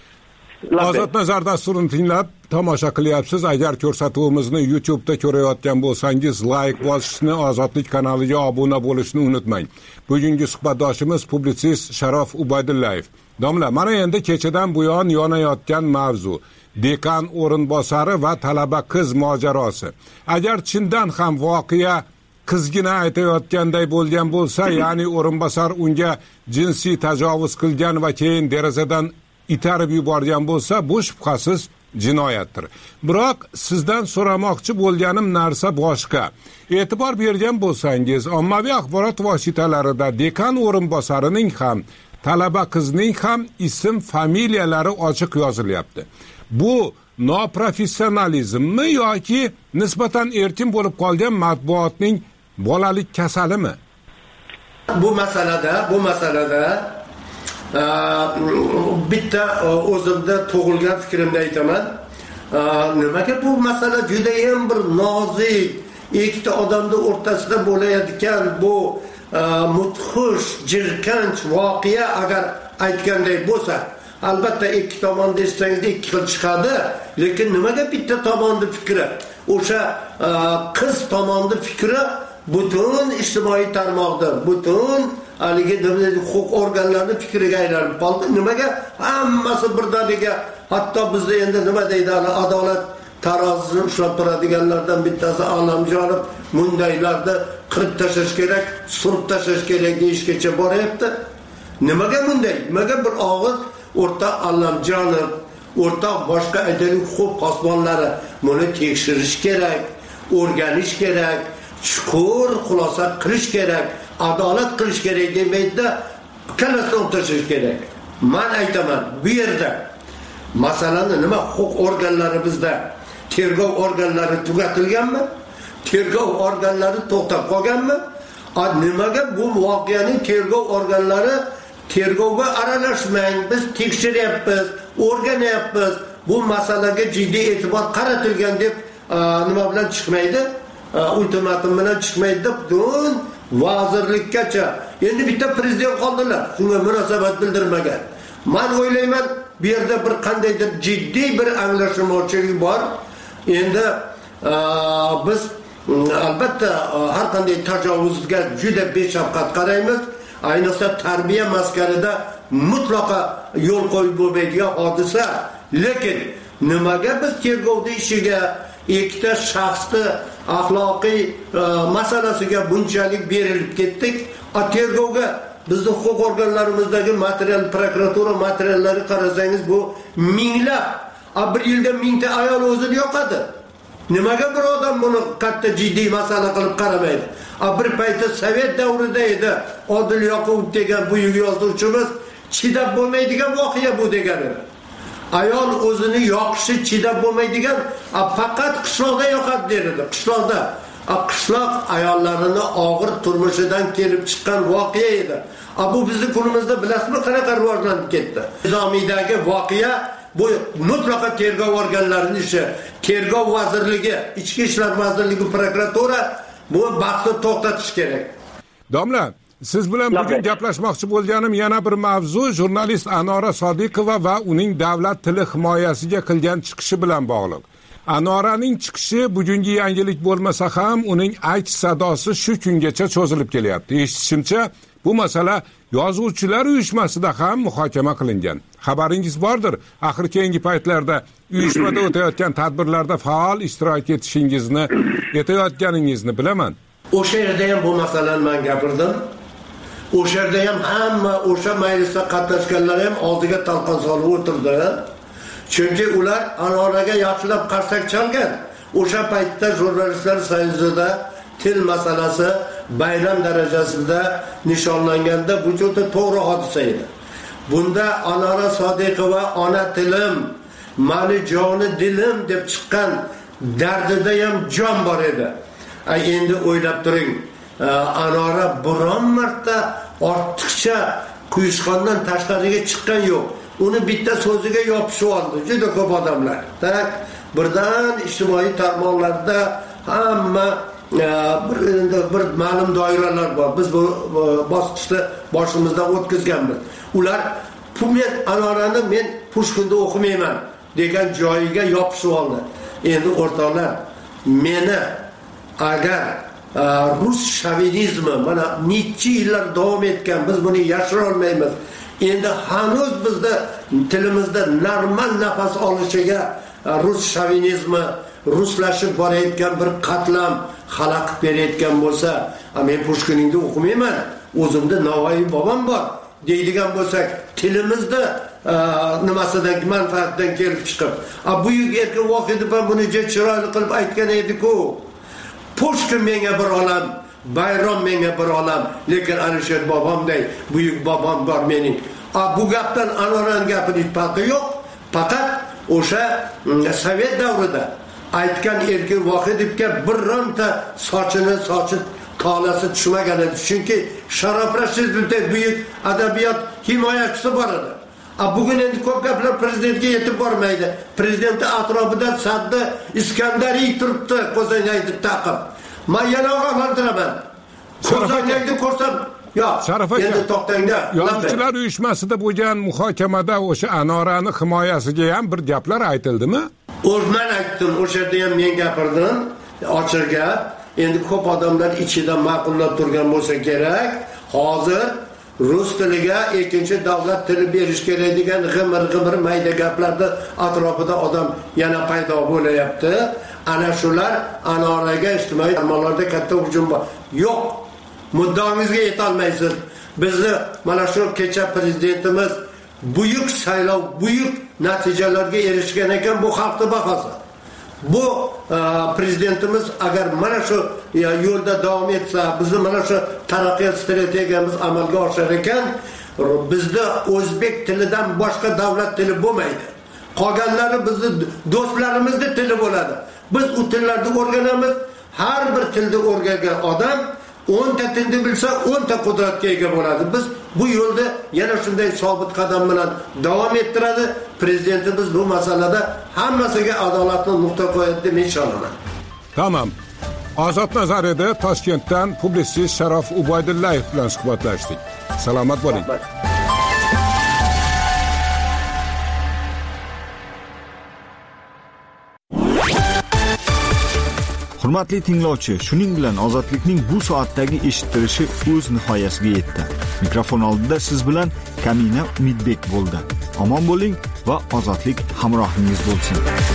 Speaker 3: Ozod nazar dasturini tinglab tomosha qilyapsiz. Agar ko'rsatuvimizni YouTube'da ko'rayotgan bo'lsangiz, like bosishni, Ozodlik kanaliga obuna bo'lishni unutmang. Bugungi suhbatdoshimiz publitsist Sharof Ubaydullayev. Domla, mana endi kechadan buyon yonayotgan mavzu dekan o'rinbosari va talaba qiz mojarosi. Agar chindan ham voqea qizgina aytayotganday bo'lgan bo'lsa, ya'ni o'rinbosar unga jinsiy tajovuz qilgan va keyin derazadan itarib yuborgan bo'lsa, bu shubhasiz jinoyatdir. Biroq sizdan so'ramoqchi bo'lganim narsa boshqa. E'tibor bergan bo'lsangiz, ommaviy axborot vositalarida dekan o'rinbosarining ham, talaba qizning ham ism, familiyalari ochiq yozilyapti. Bu noprofessionalizmmi yoki nisbatan erkin bo'lib qolgan matbuotning bolalik kasalimi?
Speaker 14: Bu masalada bitta o'zimda tug'ilgan fikrimni aytaman. Nimaga bu masala juda ham bir nozik, ikkita odamning o'rtasida bo'layotgan bu mudhish, jirkanch voqea agar aytganday bo'lsa, albatta ikki tomon desangiz ikki xil chiqadi, lekin nimaga bitta tomonning fikri, o'sha qiz tomonning fikri butun ijtimoiy tarmoqda, butun haligi huquq organlarining fikriga aylanib qoldi. Nimaga hammasi birdaniga, hatto bizda endi nima deydi, adolat tarozisini ushlab turadiganlardan bittasi Allamjonov mundaylarda qirib tashlash kerak, surib tashlash kerak deyishgacha boryapti. Nimaga bunday? Nimaga bir og'iz o'rtoq Allamjonov, o'rtoq boshqa aytaylik huquq posbonlari buni tekshirish kerak, o'rganish kerak, chuqur xulosa qilish kerak, adolat qilish kerak demaydi-da, kallasini o'tirish kerak. Men aytaman, bu yerda masalani nima huquq organlari bizda tergov organlari tugatilganmi? Tergov organlari to'xtab qolganmi? Nimaga bu voqeaning tergov organlari tergovga aralashmang, biz tekshiryapmiz, o'rganyapmiz, bu masalaga jiddiy e'tibor qaratilgan deb nima bilan chiqmaydi? Ultimatum bilan chiqmaydi deb butun vazirlikkacha. Endi bitta prezident qoldilar, shunga munosabat bildirmagan. Men o'ylayman, bu yerda bir qandaydir jiddiy bir anglashilmovchilik bor. Endi biz albatta har qanday tajovuzga juda beshafqat qaraymiz. Ayniqsa tarbiya maskanida mutlaqo yo'l qo'yib bo'lmaydigan hodisa. Lekin nimaga biz tergovda ishiga ikkita shaxsni axloqiy masalasiga bunchalik berilib ketdik? Tergovga bizning huquq organlarimizdagi material, prokuratura materiallari qarasangiz bu minglab, bir yilda 1000 ta ayol o'zini yo'qadi. Nimaga bir odam buni katta jiddiy masala qilib qaramaydi? Bir paytda Sovet davrida edi. Odil Yoqubov degan buyuk yozuvchimiz chidab bo'lmaydigan voqea bu degani. Ayol o'zini yoqishi chidab bo'lmaydigan, faqat qishloqda yoqadi derdi. Qishloqda. Qishloq ayollarini og'ir turmushidan kelib chiqqan voqea edi. Bu bizning kunimizda bilasizmi qanaqa rivojlanib ketdi? Nizomiyadagi voqea bu mutlaqo tergov organlarining ishi. Tergov vazirligi, Ichki ishlar vazirligi, prokuratura bu bahsni to'xtatish kerak.
Speaker 3: Domla, siz bilan bugun gaplashmoqchi bo'lganim yana bir mavzu jurnalist Anora Sodiqova va uning davlat tili himoyasiga qilgan chiqishi bilan bog'liq. Anoraning chiqishi bugungi yangilik bo'lmasa ham uning aytish sadosi shu kungacha cho'zilib kelyapti. Eshitishimcha, bu masala yozuvchilar uyushmasida ham muhokama qilingan. Xabaringiz bordir, axir keyingi paytlarda uyushmada o'tayotgan tadbirlarda faol ishtirok etayotganingizni bilaman.
Speaker 14: O'sha yerda ham bu masalani men gapirdim. O'sha yerda ham hamma o'sha majlisda qatnashganlar ham oldiga talqon solib o'tirdi. Chunki ular Anoraga yaxshilab qarsak chalgan. O'sha paytda jurnalistlar soyuzida til masalasi bayram darajasida nishonlanganda bu juda to'g'ri hodisa edi. Bunda Anora Sodiqova ona tilim, mani joni dilim deb chiqqan dardida ham jon bor edi. Endi o'ylab turing, Anora biron marta ortiqcha quyishqondan tashqariga chiqqan yo'q. Uni bitta so'ziga yopishib oldi juda ko'p odamlar. Birdan ijtimoiy tarmoqlarda hamma bir ma'lum doiralar bor. Biz bu bosqichda boshimizdan o'tkazganmiz. Ular men Anorani men Pushkinda o'qimayman degan joyiga yopishib oldi. Endi o'rtoqlar, meni agar rus shovinizmi mana necha yillar davom etgan, biz buni yashira olmaymiz. Endi hanuz bizda tilimizda normal nafas olishiga rus shovinizmi, ruslashib borayotgan bir qatlam xalaqit berayotgan bo'lsa, men Pushkiningda o'qimayman, o'zimda Navoiy bobom bor deydigan bo'lsak, tilimizda nimasidan manfaatdan kelib chiqib, buyuk erkin vohidov ham buni chiroyli qilib aytgan edi-ku. Pushkin menga bir olam, bayram menga bir olam, lekin Alisher bobomday buyuk bobom bor mening. Bu gapdan Anoraning gapining farqi yo'q. Faqat o'sha Sovet davrida aytgan erkin vohidovga bironta sochini tolasi tushmagan edi. Chunki Sharof Rashidovdek buyuk adabiyot himoyachisi bor edi. Bugun endi ko'p gaplar prezidentga yetib bormaydi. Prezidentning atrofida Sadda Iskandariy turibdi, ko'zoynakni taqib. Men yana ogohlantiraman. Ko'zoynakni ko'rsam, yo'q.
Speaker 3: Sharaf aka,
Speaker 14: endi to'xtangda.
Speaker 3: Yozuvchilar uyushmasida bo'lgan muhokamada o'sha Anorani himoyasiga ham bir gaplar aytildimi?
Speaker 14: Men aytdim, o'sha yerda ham men gapirdim, ochiq gap. Endi ko'p odamlar ichida ma'qullab turgan bo'lsa kerak. Hozir rus tiliga ikkinchi davlat tili berish kerak degan g'imir mayda gaplarda atrofida odam yana paydo bo'layapti. Ana shular Anoraga ijtimoiy tarmoqlarda katta hujum bor. Yo'q, muddaongizga yetolmaysiz. Bizni mana shu kecha prezidentimiz buyuk saylov, buyuk natijalarga erishgan ekan, bu xalqning bahosi. Bu prezidentimiz agar mana shu yo'lda davom etsa, bizni mana shu taraqqiyot strategiyamiz amalga oshar ekan, bizda o'zbek tilidan boshqa davlat tili bo'lmaydi. Qolganlari bizni do'stlarimizning tili bo'ladi. Biz u tillarni o'rganamiz. Har bir tilni o'rgangan odam 10 ta tilni bilsa 10 ta qudratga ega bo'ladi. Biz bu yo'lda yana shunday sobit qadam bilan davom ettiradi. Prezidentimiz bu masalada hammasiga adolatli nuqta qo'yadi deb ishonaman.
Speaker 3: Tamam. Ozod Nazar edi, Toshkentdan publitsist Sharof Ubaydullayev bilan suhbatlashdik. Salomat bo'ling.
Speaker 1: Hurmatli tinglovchi, shuning bilan ozodlikning bu soatdagi eshittirishi o'z nihoyasiga yetdi. Mikrofon oldida siz bilan Kamina Umidbek bo'ldi. Omon bo'ling va ozodlik hamrohingiz bo'lsin.